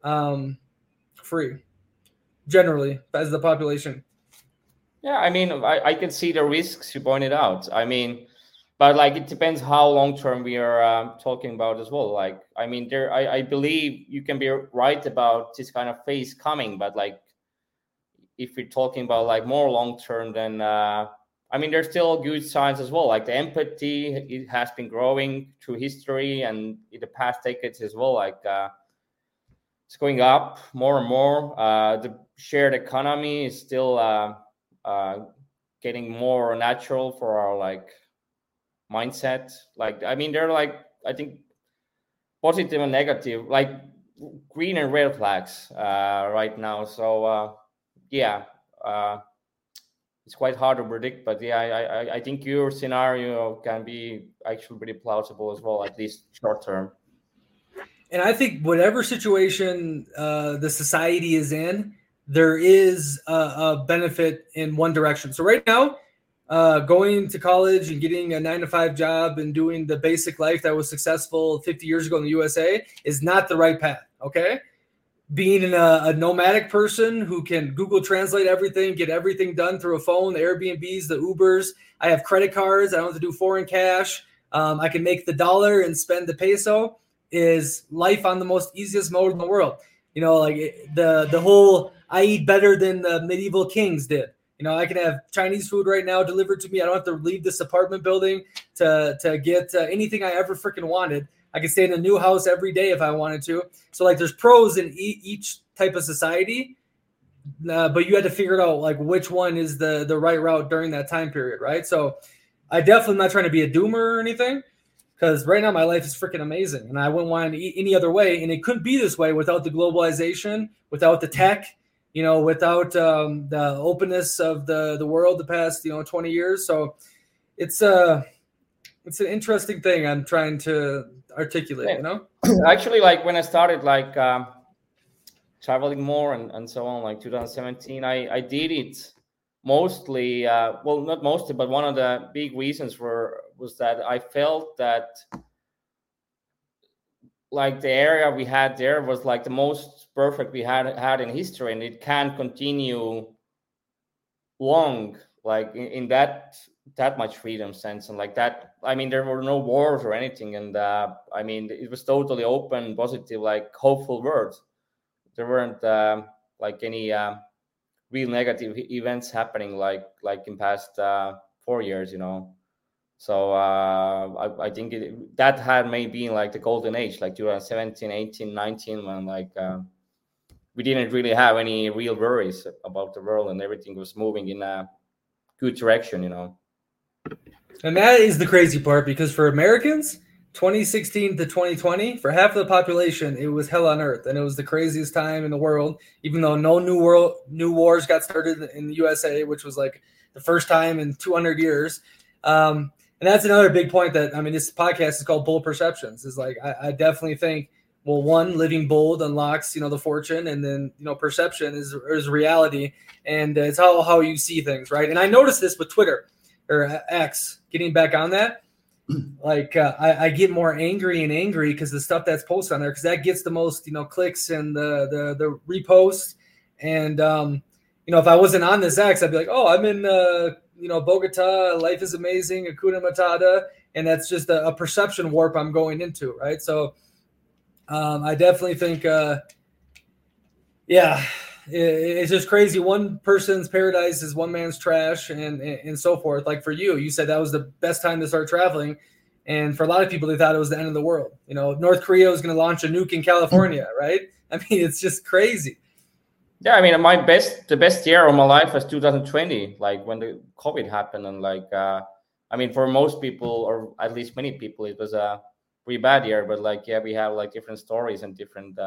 free generally as the population.
Yeah, I mean, I can see the risks you pointed out. I mean, but like it depends how long term we are talking about as well. Like, I mean, I believe you can be right about this kind of phase coming, but like if we're talking about like more long term, then I mean, there's still good signs as well. Like the empathy, it has been growing through history and in the past decades as well. Like it's going up more and more. The shared economy is still getting more natural for our like mindset. Like, I mean, they're like, I think positive and negative, like green and red flags right now. So it's quite hard to predict, but I think your scenario can be actually pretty plausible as well, at least short term.
And I think whatever situation the society is in, there is a benefit in one direction. So right now, going to college and getting a 9-to-5 job and doing the basic life that was successful 50 years ago in the USA is not the right path. Okay. Being a nomadic person who can Google Translate everything, get everything done through a phone, the Airbnbs, the Ubers. I have credit cards. I don't have to do foreign cash. I can make the dollar and spend the peso is life on the most easiest mode in the world. You know, like the whole I eat better than the medieval kings did. You know, I can have Chinese food right now delivered to me. I don't have to leave this apartment building to get anything I ever freaking wanted. I can stay in a new house every day if I wanted to. So like there's pros in each type of society, but you had to figure it out like which one is the right route during that time period, right? So I definitely am not trying to be a doomer or anything because right now my life is freaking amazing and I wouldn't want it any other way. And it couldn't be this way without the globalization, without the tech, you know, without the openness of the world the past, 20 years. So it's an interesting thing I'm trying to articulate, you know?
Actually, like when I started like traveling more and so on, like 2017, I did it mostly, well, not mostly, but one of the big reasons was that I felt that like the area we had there was like the most perfect we had in history, and it can't continue long, like in that much freedom sense and like that. I mean, there were no wars or anything, and I mean, it was totally open, positive, like hopeful words. There weren't like any real negative events happening like in past 4 years, you know. So I think that had maybe like the golden age, like 2017, 18, 19, when like we didn't really have any real worries about the world and everything was moving in a good direction, you know.
And that is the crazy part, because for Americans, 2016 to 2020, for half of the population, it was hell on earth, and it was the craziest time in the world. Even though no new wars got started in the USA, which was like the first time in 200 years. And that's another big point that, I mean, this podcast is called Bold Perceptions. Is like I definitely think, well, one, living bold unlocks, the fortune, and then, perception is reality, and it's how you see things, right? And I noticed this with Twitter or X, getting back on that. Like I get more angry because the stuff that's posted on there, because that gets the most, clicks and the reposts. And, if I wasn't on this X, I'd be like, oh, I'm in, Bogota, life is amazing, Hakuna Matata. And that's just a perception warp I'm going into, right? So I definitely think, it's just crazy. One person's paradise is one man's trash, and so forth. Like for you said that was the best time to start traveling. And for a lot of people, they thought it was the end of the world. North Korea was going to launch a nuke in California, right? I mean, it's just crazy.
Yeah, I mean, the best year of my life was 2020, like when the COVID happened. And like, I mean, for most people, or at least many people, it was a pretty bad year. But like, yeah, we have like different stories and different,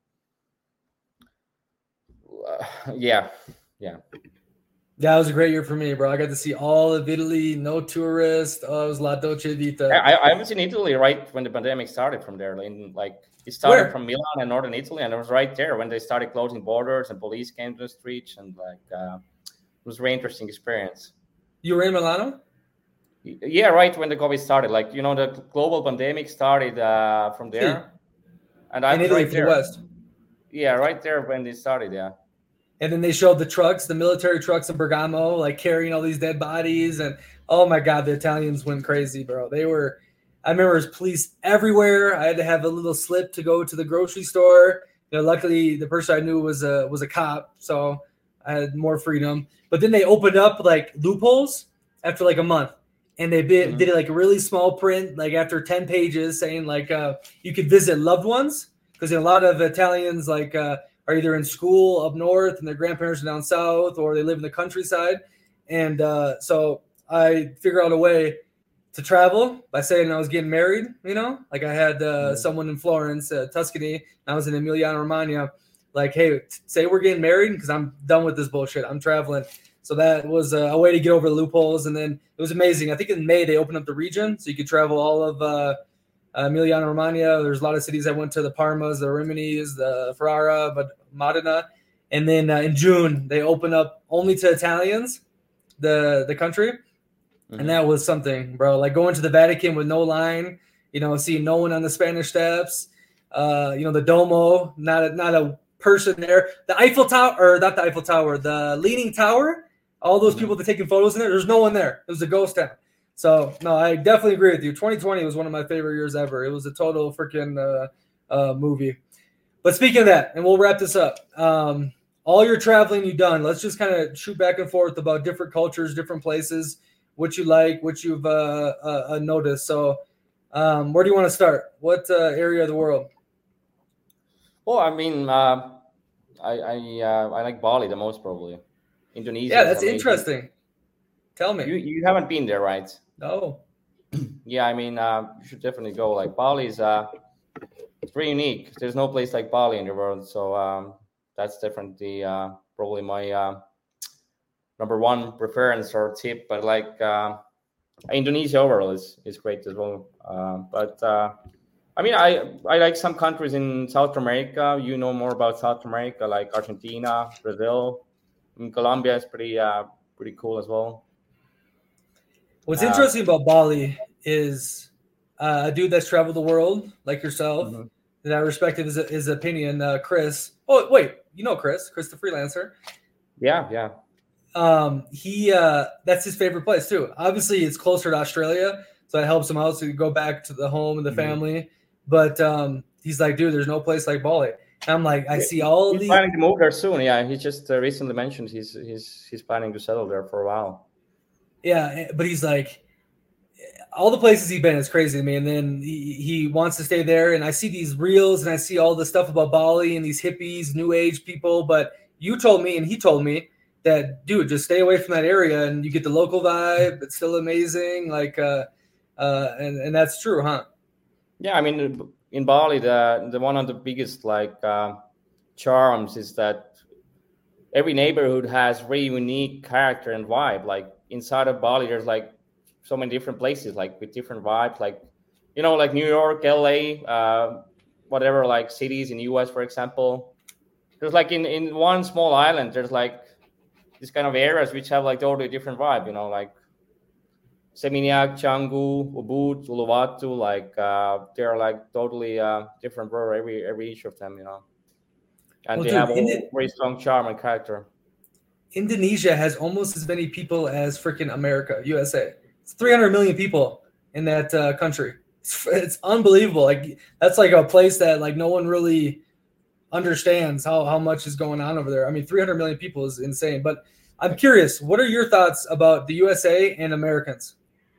yeah.
That was a great year for me, bro. I got to see all of Italy, no tourists. Oh, it was La Dolce Vita.
I was in Italy right when the pandemic started from there. It started from Milan and northern Italy, and it was right there when they started closing borders and police came to the streets, and like it was a very interesting experience.
You were in Milano?
Yeah, right when the COVID started. Like, the global pandemic started from there. And I was
Italy
right
for
there.
The West.
Yeah, right there when it started, yeah.
And then they showed the trucks, the military trucks in Bergamo, like carrying all these dead bodies. And oh my God, the Italians went crazy, bro. I remember there was police everywhere. I had to have a little slip to go to the grocery store. Luckily the person I knew was a cop, so I had more freedom. But then they opened up like loopholes after like a month. And they did it like a really small print, like after 10 pages, saying like you could visit loved ones, because a lot of Italians like are either in school up north and their grandparents are down south, or they live in the countryside. And so I figured out a way to travel by saying I was getting married, like I had someone in Florence, Tuscany, and I was in Emiliano Romagna. Like, hey, say we're getting married because I'm done with this bullshit. I'm traveling. So that was a way to get over the loopholes. And then it was amazing. I think in May they opened up the region, so you could travel all of Emiliano Romagna. There's a lot of cities I went to: the Parmas, the Riminis, the Ferrara, but Modena. And then in June they opened up only to Italians, the country. And that was something, bro. Like going to the Vatican with no line, seeing no one on the Spanish Steps, the Domo, not a person there. The Eiffel Tower, or not the Eiffel Tower, the Leaning Tower, all those people that taking photos in there, there's no one there. It was a ghost town. So, no, I definitely agree with you. 2020 was one of my favorite years ever. It was a total freaking movie. But speaking of that, and we'll wrap this up. All your traveling you've done, let's just kind of shoot back and forth about different cultures, different places, what you like, what you've noticed. So where do you want to start? What area of the world?
Well, I mean, I like Bali the most, probably. Indonesia.
Yeah, that's interesting. Tell me.
You haven't been there, right?
No.
Yeah, I mean, you should definitely go. Like Bali is it's pretty unique. There's no place like Bali in the world. So that's definitely probably my number one preference or tip. But like Indonesia overall is great as well. But I mean, I like some countries in South America. You know more about South America, like Argentina, Brazil. I mean, Colombia is pretty cool as well.
What's interesting about Bali is a dude that's traveled the world like yourself. Mm-hmm. That I respect his opinion, Chris. Oh wait, Chris the freelancer.
Yeah.
He that's his favorite place too. Obviously, it's closer to Australia, so that helps him out to go back to the home and the family. But he's like, dude, there's no place like Bali. And I'm like, I see all
he's planning to move there soon. Yeah, he just recently mentioned he's planning to settle there for a while.
Yeah, but he's like, all the places he's been is crazy to me. And then he wants to stay there. And I see these reels and I see all the stuff about Bali and these hippies, new age people. But you told me and he told me that, dude, just stay away from that area and you get the local vibe. It's still amazing. Like, and that's true, huh?
Yeah, I mean, in Bali, the one of the biggest charms is that every neighborhood has very unique character and vibe. Like inside of Bali, there's like so many different places, like with different vibes. Like, like New York, LA, whatever, like cities in the US, for example. There's like in one small island, there's like these kind of areas which have like totally different vibe. Like Seminyak, Canggu, Ubud, Uluwatu, like they're like totally different world every each of them, and they have a very strong charm and character.
Indonesia has almost as many people as freaking America, USA. It's 300 million people in that country. It's unbelievable. Like that's like a place that like no one really understands how much is going on over there. I mean, 300 million people is insane. But I'm curious, what are your thoughts about the USA and Americans?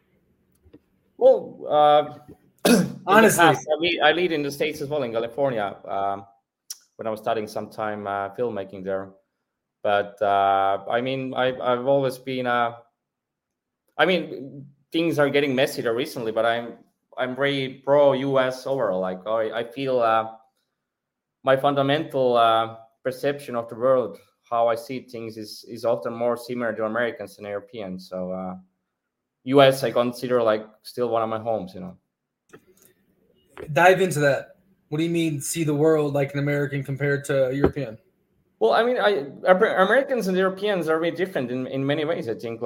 Well,
honestly,
I lived in the States as well, in California, when I was studying some time filmmaking there. But I mean, I've always been. I mean, things are getting messier recently, but I'm very pro US overall. Like I feel my fundamental perception of the world, how I see things, is often more similar to Americans than Europeans. So. US, I consider like still one of my homes,
Dive into that. What do you mean see the world like an American compared to a European?
Well, I mean, Americans and Europeans are very different in many ways. I think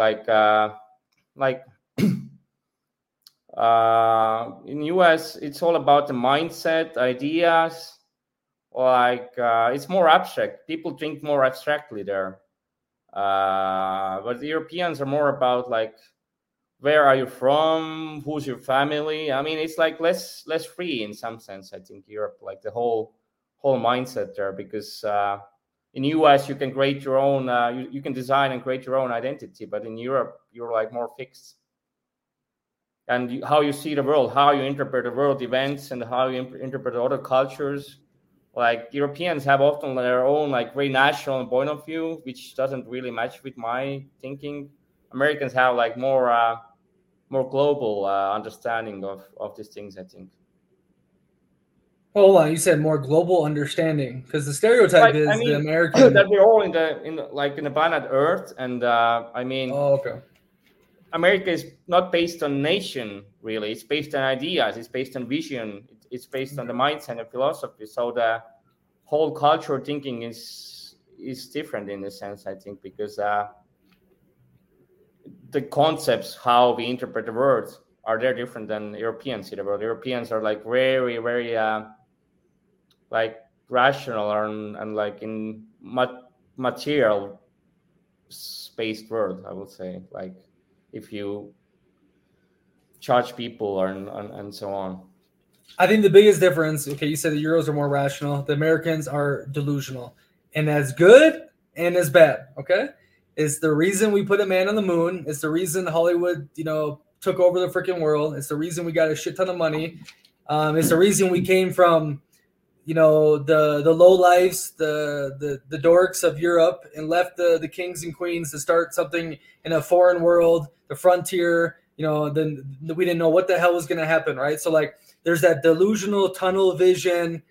in US, it's all about the mindset, ideas. Like it's more abstract. People think more abstractly there, but the Europeans are more about like, where are you from? Who's your family? I mean, it's like less free in some sense. I think Europe, like the whole mindset there, because in US you can create your own, you can design and create your own identity, but in Europe you're like more fixed. And how you see the world, how you interpret the world events, and how you interpret other cultures. Like Europeans have often their own like very national point of view, which doesn't really match with my thinking. Americans have like more global understanding of these things, I think.
Hold on, you said more global understanding, because the stereotype is the American
that we're all in the planet Earth, and I mean,
okay.
America is not based on nation really; it's based on ideas, it's based on vision, it's based on the mindset and philosophy. So the whole cultural thinking is different in a sense, I think, because the concepts how we interpret the words they're different than Europeans see the world. Europeans are like very, very like rational and like in material based world, I would say. Like if you judge people and so on.
I think the biggest difference, okay, you said the Euros are more rational. The Americans are delusional. And that's good and as bad, okay? It's the reason we put a man on the moon. It's the reason Hollywood, took over the freaking world. It's the reason we got a shit ton of money. It's the reason we came from, the low lives, the dorks of Europe, and left the kings and queens to start something in a foreign world, the frontier. Then we didn't know what the hell was going to happen, right? So like, there's that delusional tunnel vision.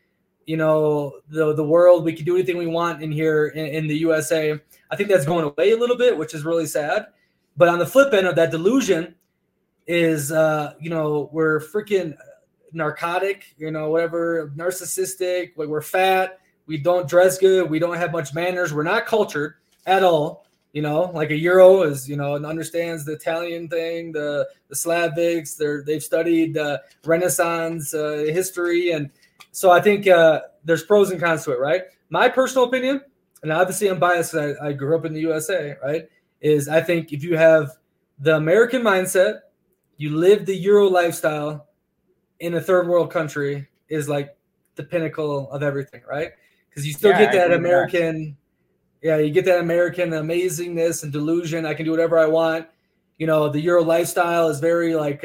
The world, we can do anything we want in here in the USA. I think that's going away a little bit, which is really sad. But on the flip end of that delusion is, we're freaking narcotic, whatever, narcissistic, like we're fat, we don't dress good, we don't have much manners, we're not cultured at all. Like a Euro is, and understands the Italian thing, the Slavics, they've studied Renaissance history. And so I think there's pros and cons to it, right? My personal opinion, and obviously I'm biased because I grew up in the USA, right, is I think if you have the American mindset, you live the Euro lifestyle in a third world country is like the pinnacle of everything, right? Because you still get that American... Yeah, you get that American amazingness and delusion. I can do whatever I want. The Euro lifestyle is very like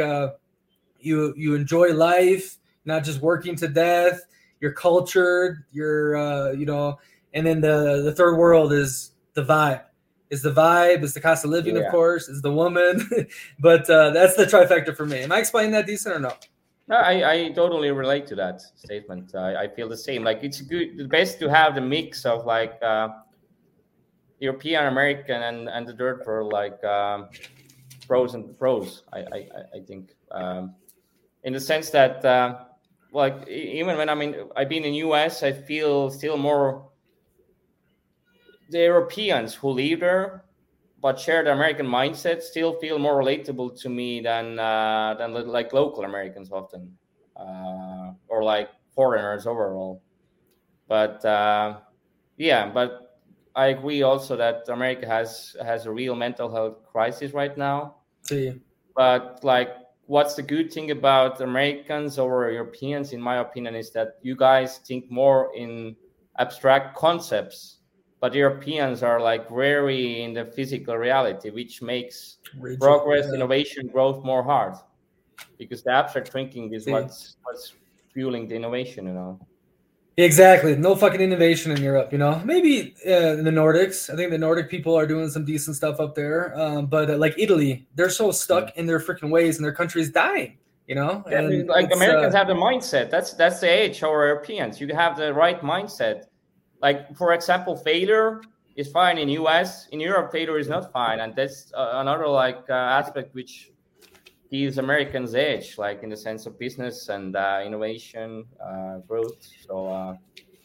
you enjoy life, not just working to death. You're cultured. You're and then the third world is the vibe. It's the vibe. It's the cost of living, of course. It's the woman. But that's the trifecta for me. Am I explaining that decent or no?
No, I totally relate to that statement. I feel the same. Like it's best to have the mix of like. European, American, and the third world, like pros and pros. I think in the sense that like even when I've been in US, I feel still more the Europeans who live there but share the American mindset still feel more relatable to me than like local Americans often or like foreigners overall. But but. I agree also that America has a real mental health crisis right now.
See.
But like, what's the good thing about Americans over Europeans, in my opinion, is that you guys think more in abstract concepts, but Europeans are like very in the physical reality, which makes progress, innovation, growth more hard. Because the abstract thinking is what's fueling the innovation,
Exactly. No fucking innovation in Europe, Maybe in the Nordics. I think the Nordic people are doing some decent stuff up there. But like Italy, they're so stuck in their freaking ways and their country's dying, And
like Americans have the mindset. That's the age over Europeans. You have the right mindset. Like, for example, failure is fine in US. In Europe, failure is not fine. And that's another like aspect which gives Americans edge, like in the sense of business and innovation, growth. So,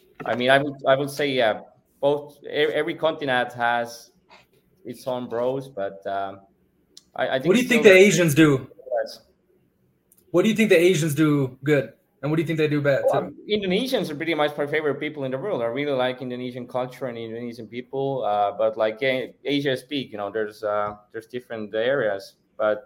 I would say, both. Every continent has its own pros, but I think.
What do you think the Asians do? What do you think the Asians do good, and what do you think they do bad too?
Indonesians are pretty much my favorite people in the world. I really like Indonesian culture and Indonesian people. But like Asia speak, there's different areas, but.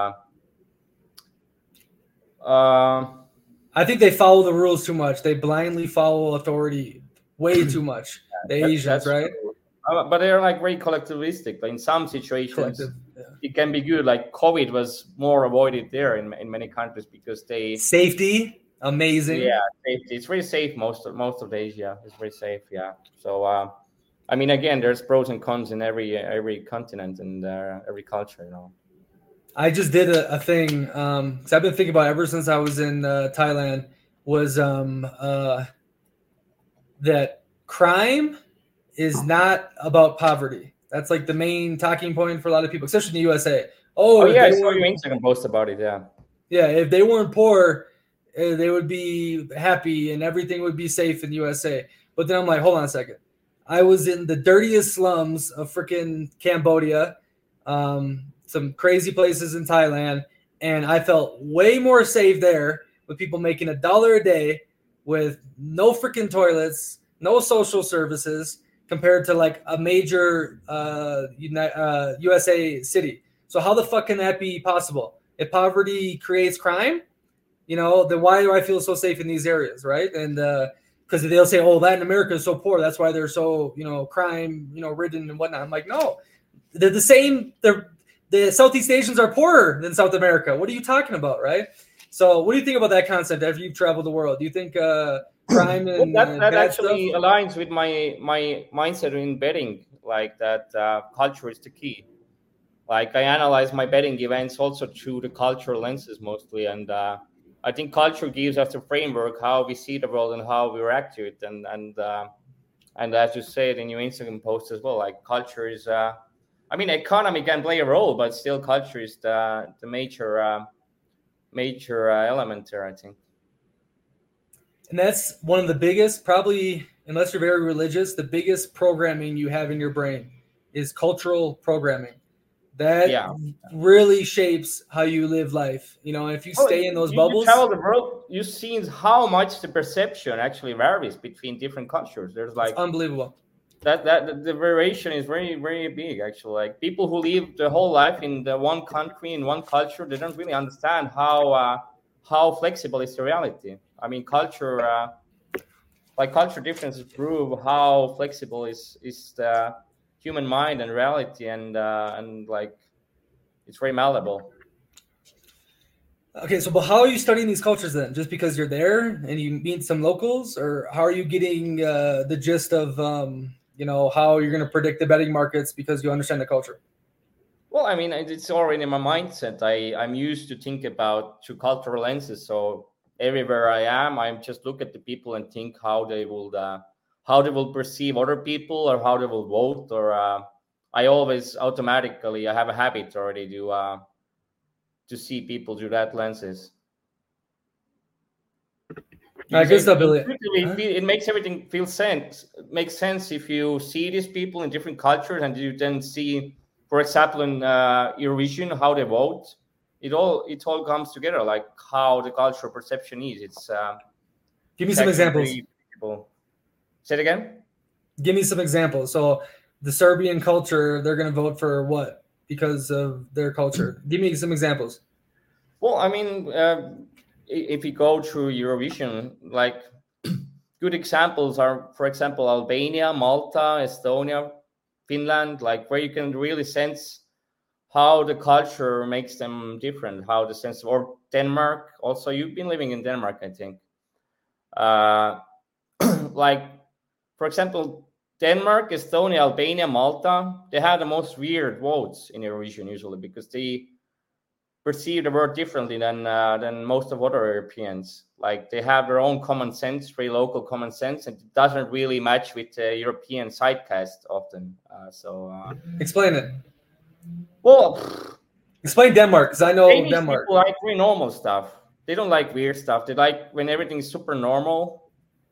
I think they follow the rules too much. They blindly follow authority way too much. The Asians, right?
But they're like very collectivistic. But in some situations, it can be good. Like COVID was more avoided there in many countries because
safety, amazing.
Yeah, safety. It's very safe. Most of Asia is very safe. Yeah. So again, there's pros and cons in every continent and every culture.
I just did a thing because I've been thinking about it ever since I was in Thailand was that crime is not about poverty. That's like the main talking point for a lot of people, especially in the USA.
Oh yeah, I saw your Instagram post about it. Yeah.
Yeah, if they weren't poor, they would be happy and everything would be safe in the USA. But then I'm like, hold on a second. I was in the dirtiest slums of freaking Cambodia. some crazy places in Thailand, and I felt way more safe there with people making $1 a day with no freaking toilets, no social services, compared to like a major USA city. So how the fuck can that be possible? If poverty creates crime, then why do I feel so safe in these areas, right? And because they'll say, oh, Latin America is so poor, that's why they're so crime ridden and whatnot. I'm like, no, they're the same. The Southeast Asians are poorer than South America. What are you talking about, right? So what do you think about that concept after you've traveled the world? Do you think crime and
that actually aligns with my mindset in betting, like that culture is the key. Like I analyze my betting events also through the cultural lenses mostly, and I think culture gives us a framework how we see the world and how we react to it, and as you said in your Instagram post as well, like culture is. Economy can play a role, but still culture is the major element there, I think.
And that's one of the biggest, probably, unless you're very religious, the biggest programming you have in your brain is cultural programming. That really shapes how you live life. If you stay in those bubbles.
You travel the world, you've seen how much the perception actually varies between different cultures. There's like...
It's unbelievable.
That the variation is very, very big, actually. Like people who live their whole life in the one country, in one culture, they don't really understand how flexible is the reality. I mean, culture differences prove how flexible is the human mind and reality, and like it's very malleable.
Okay, so but how are you studying these cultures then? Just because you're there and you meet some locals, or how are you getting the gist of how you're going to predict the betting markets because you understand the culture?
Well, I mean, it's already in my mindset. I'm used to think about through cultural lenses. So everywhere I am, I just look at the people and think how they will perceive other people or how they will vote. Or I always automatically, I have a habit already to see people through that lenses. It makes everything feel sense. It makes sense if you see these people in different cultures and you then see, for example, in Eurovision, how they vote. It all comes together, like how the cultural perception is. It's
give me some examples.
Say it again.
Give me some examples. So the Serbian culture, they're going to vote for what because of their culture? Give me some examples.
Well, I mean. If you go through Eurovision, like good examples are, for example, Albania, Malta, Estonia, Finland, like where you can really sense how the culture makes them different, how the sense, or Denmark. Also, you've been living in Denmark, I think. Like, for example, Denmark, Estonia, Albania, Malta, they have the most weird votes in Eurovision usually because they perceive the world differently than most of other Europeans. Like they have their own common sense, very local common sense, and it doesn't really match with the European zeitgeist often.
Explain it.
Well,
explain Denmark, because I know Denmark.
People like very normal stuff. They don't like weird stuff. They like when everything is super normal,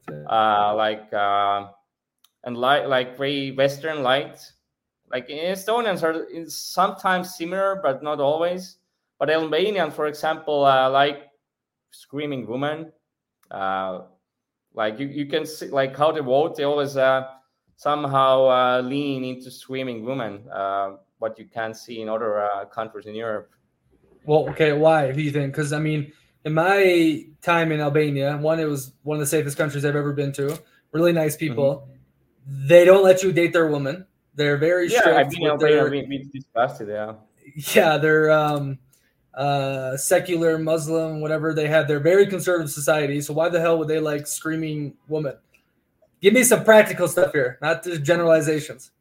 and like very Western light. Like Estonians are sometimes similar, but not always. But Albanians, for example, like screaming women. Like you can see, like how they vote, they always somehow lean into screaming women. What you can't see in other countries in Europe.
Well, okay, why do you think? Because I mean, in my time in Albania, it was one of the safest countries I've ever been to. Really nice people. Mm-hmm. They don't let you date their woman. They're very strict.
Yeah, I've been in Albania. We discussed it. Yeah.
Yeah, they're secular Muslim, whatever they have. They're very conservative society. So why the hell would they like screaming woman? Give me some practical stuff here, not just generalizations.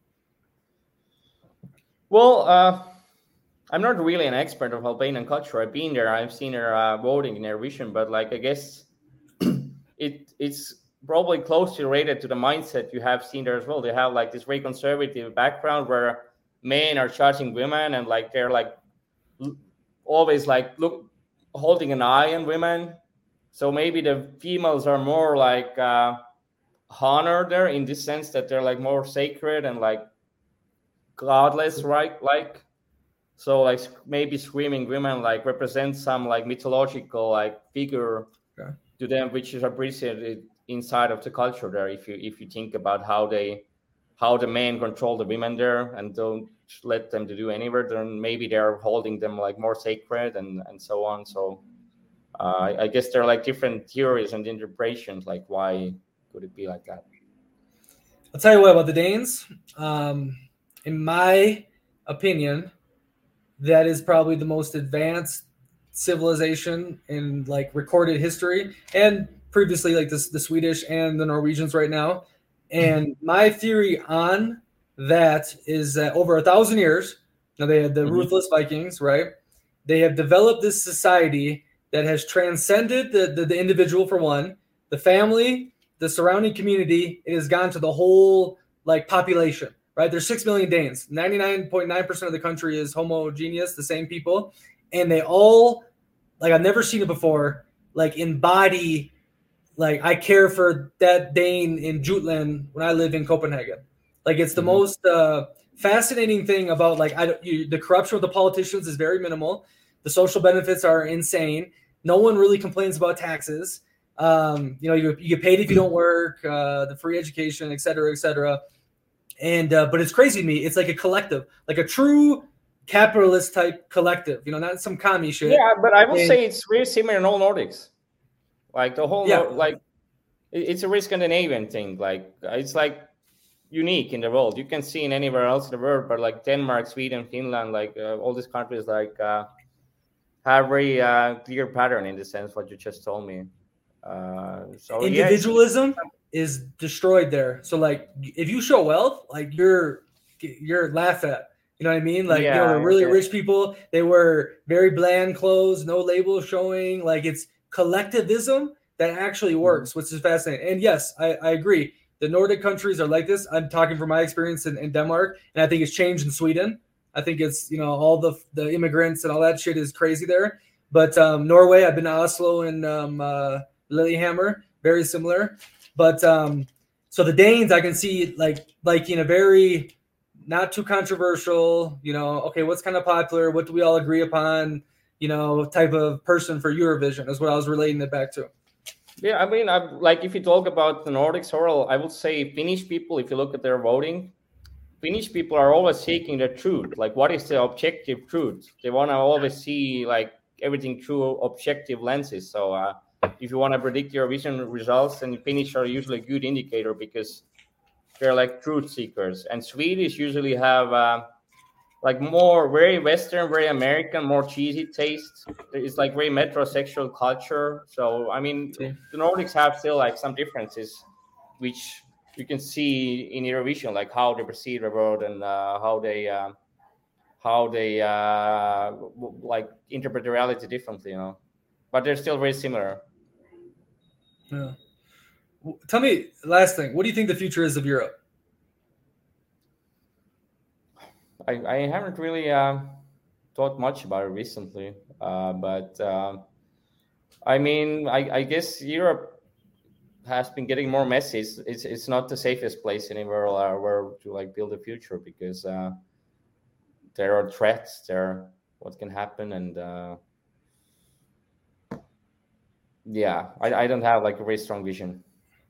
Well, I'm not really an expert of Albanian culture. I've been there. I've seen her voting in Eurovision, but like I guess it's probably closely related to the mindset you have seen there as well. They have like this very conservative background where men are judging women and like they're like always like holding an eye on women. So maybe the females are more like honored there in this sense that they're like more sacred and like godless, right? Like So like maybe screaming women like represent some like mythological like figure to them, which is appreciated inside of the culture there. If you think about how the men control the women there and don't let them to do anywhere, then maybe they're holding them like more sacred and so on. So I guess there are like different theories and interpretations, like why could it be like that?
I'll tell you what about the Danes. In my opinion, that is probably the most advanced civilization in like recorded history, and previously like the Swedish and the Norwegians right now. And my theory on that is that over 1,000 years, now they had the ruthless Vikings, right? They have developed this society that has transcended the individual for one, the family, the surrounding community. It has gone to the whole like population. Right, there's 6 million Danes. 99.9% of the country is homogeneous, the same people, and they all, like I've never seen it before, like embody, like I care for that Dane in Jutland when I live in Copenhagen. Like it's the most fascinating thing about like the corruption with the politicians is very minimal. The social benefits are insane. No one really complains about taxes. You get paid if you don't work. The free education, et cetera, et cetera. And but it's crazy to me. It's like a collective, like a true capitalist type collective. Not some commie shit.
Yeah, but I would say it's really similar in all Nordics. Like the whole it's a very Scandinavian thing. Like it's like unique in the world. You can see in anywhere else in the world, but like Denmark, Sweden, Finland, like all these countries, like have very clear pattern in the sense what you just told me. So
individualism is destroyed there. So like if you show wealth, like you're laughed at. You know what I mean? Like the really rich people, they wear very bland clothes, no label showing. Like it's collectivism that actually works, which is fascinating. And yes, I agree. The Nordic countries are like this. I'm talking from my experience in Denmark, and I think it's changed in Sweden. I think it's all the immigrants and all that shit is crazy there. But Norway, I've been to Oslo and Lillehammer, very similar. But so the Danes, I can see like in a very not too controversial, okay, what's kind of popular? What do we all agree upon? Type of person for Eurovision is what I was relating it back to.
Yeah, I mean, like if you talk about the Nordics, I would say Finnish people, if you look at their voting, Finnish people are always seeking the truth. Like, what is the objective truth? They want to always see like everything through objective lenses. So if you want to predict Eurovision results, then Finnish are usually a good indicator because they're like truth seekers. And Swedish usually have like more very Western, very American, more cheesy taste. It's like very metrosexual culture. So, I mean, the Nordics have still like some differences, which you can see in Eurovision, like how they perceive the world and how they like interpret the reality differently, but they're still very similar.
Yeah. Tell me, last thing, what do you think the future is of Europe?
I haven't really thought much about it recently, but I mean, I guess Europe has been getting more messy. It's not the safest place anywhere where to like build a future because there are threats there. What can happen, and I don't have like a very strong vision.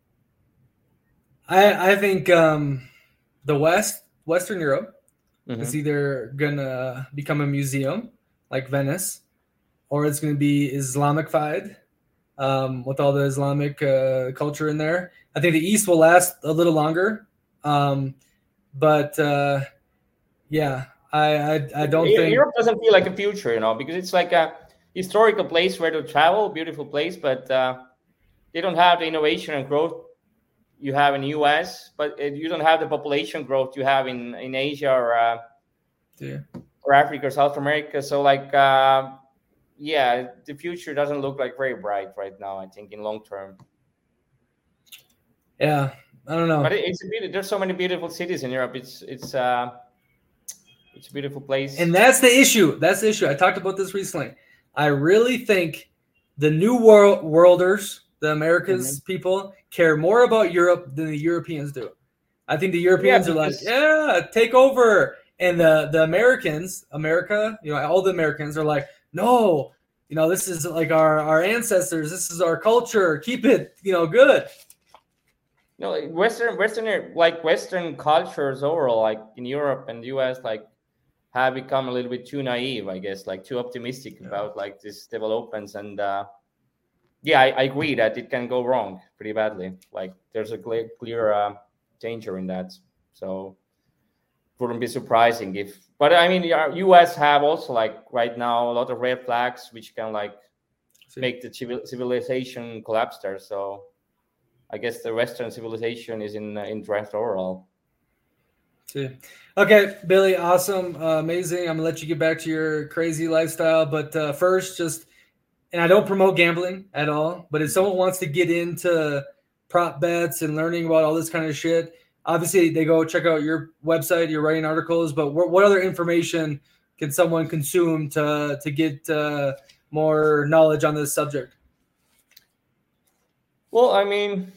I think the Western Europe. It's either gonna become a museum like Venice, or it's gonna be Islamicified with all the Islamic culture in there. I think the East will last a little longer, but I don't think
Europe doesn't feel like a future, because it's like a historical place where to travel, beautiful place, but they don't have the innovation and growth you have in the US, but you don't have the population growth you have in Asia or Africa or South America. So like, the future doesn't look like very bright right now, I think, in long term.
Yeah, I don't know.
But there's so many beautiful cities in Europe. It's a beautiful place.
And that's the issue. I talked about this recently. I really think the new worlders, the Americas people, care more about Europe than the Europeans do. I think the Europeans are like, take over. And the America, all the Americans are like, no, this is like our ancestors. This is our culture. Keep it, good.
Like Western cultures overall, like in Europe and the US, like have become a little bit too naive, I guess, like too optimistic about like these developments. And I agree that it can go wrong pretty badly. Like there's a clear danger in that. So it wouldn't be surprising but I mean, US have also like right now a lot of red flags, which can like make the civilization collapse there. So I guess the Western civilization is in draft overall.
See. Okay, Billy, awesome, amazing. I'm gonna let you get back to your crazy lifestyle, but first, and I don't promote gambling at all, but if someone wants to get into prop bets and learning about all this kind of shit, obviously they go check out your website, you're writing articles, but what other information can someone consume to get more knowledge on this subject?
Well, I mean,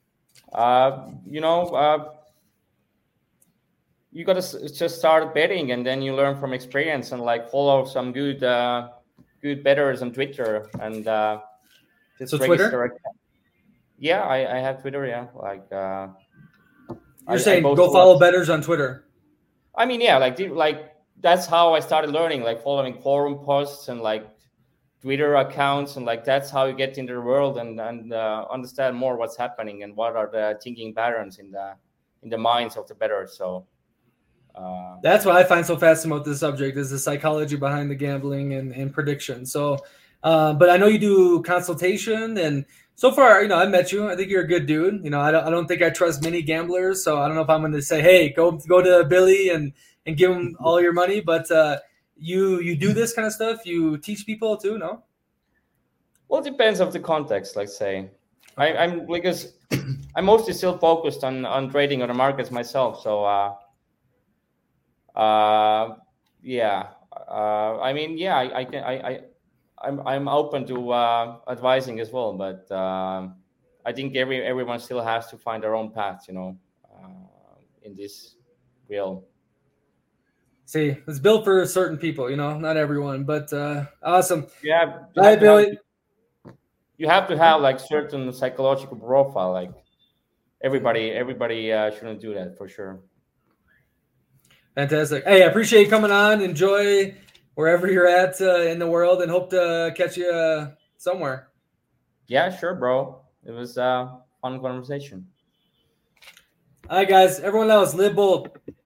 you got to just start betting, and then you learn from experience, and like follow some good bettors on Twitter, and just
so Twitter.
Yeah, I have Twitter. Yeah, like
you're saying go follow bettors on Twitter.
I mean, yeah, like that's how I started learning, like following forum posts and like Twitter accounts, and like that's how you get into the world and understand more what's happening and what are the thinking patterns in the minds of the bettors. So
that's what I find so fascinating about this subject is the psychology behind the gambling and prediction. So, but I know you do consultation, and so far, I met you. I think you're a good dude. I don't think I trust many gamblers, so I don't know if I'm going to say, hey, go to Billy and give him all your money. But you do this kind of stuff. You teach people too, no?
Well, it depends of the context. Let's say I'm because I'm mostly still focused on trading on the markets myself. So I mean, yeah, I can I'm open to advising as well, but I think everyone still has to find their own path, in this real.
See, it's built for certain people, not everyone, but awesome.
Yeah,
Hi, Billy.
You have to have like certain psychological profile. Like everybody shouldn't do that for sure.
Fantastic. Hey, I appreciate you coming on. Enjoy wherever you're at in the world, and hope to catch you somewhere.
Yeah, sure, bro. It was a fun conversation.
All right, guys. Everyone else, live bold.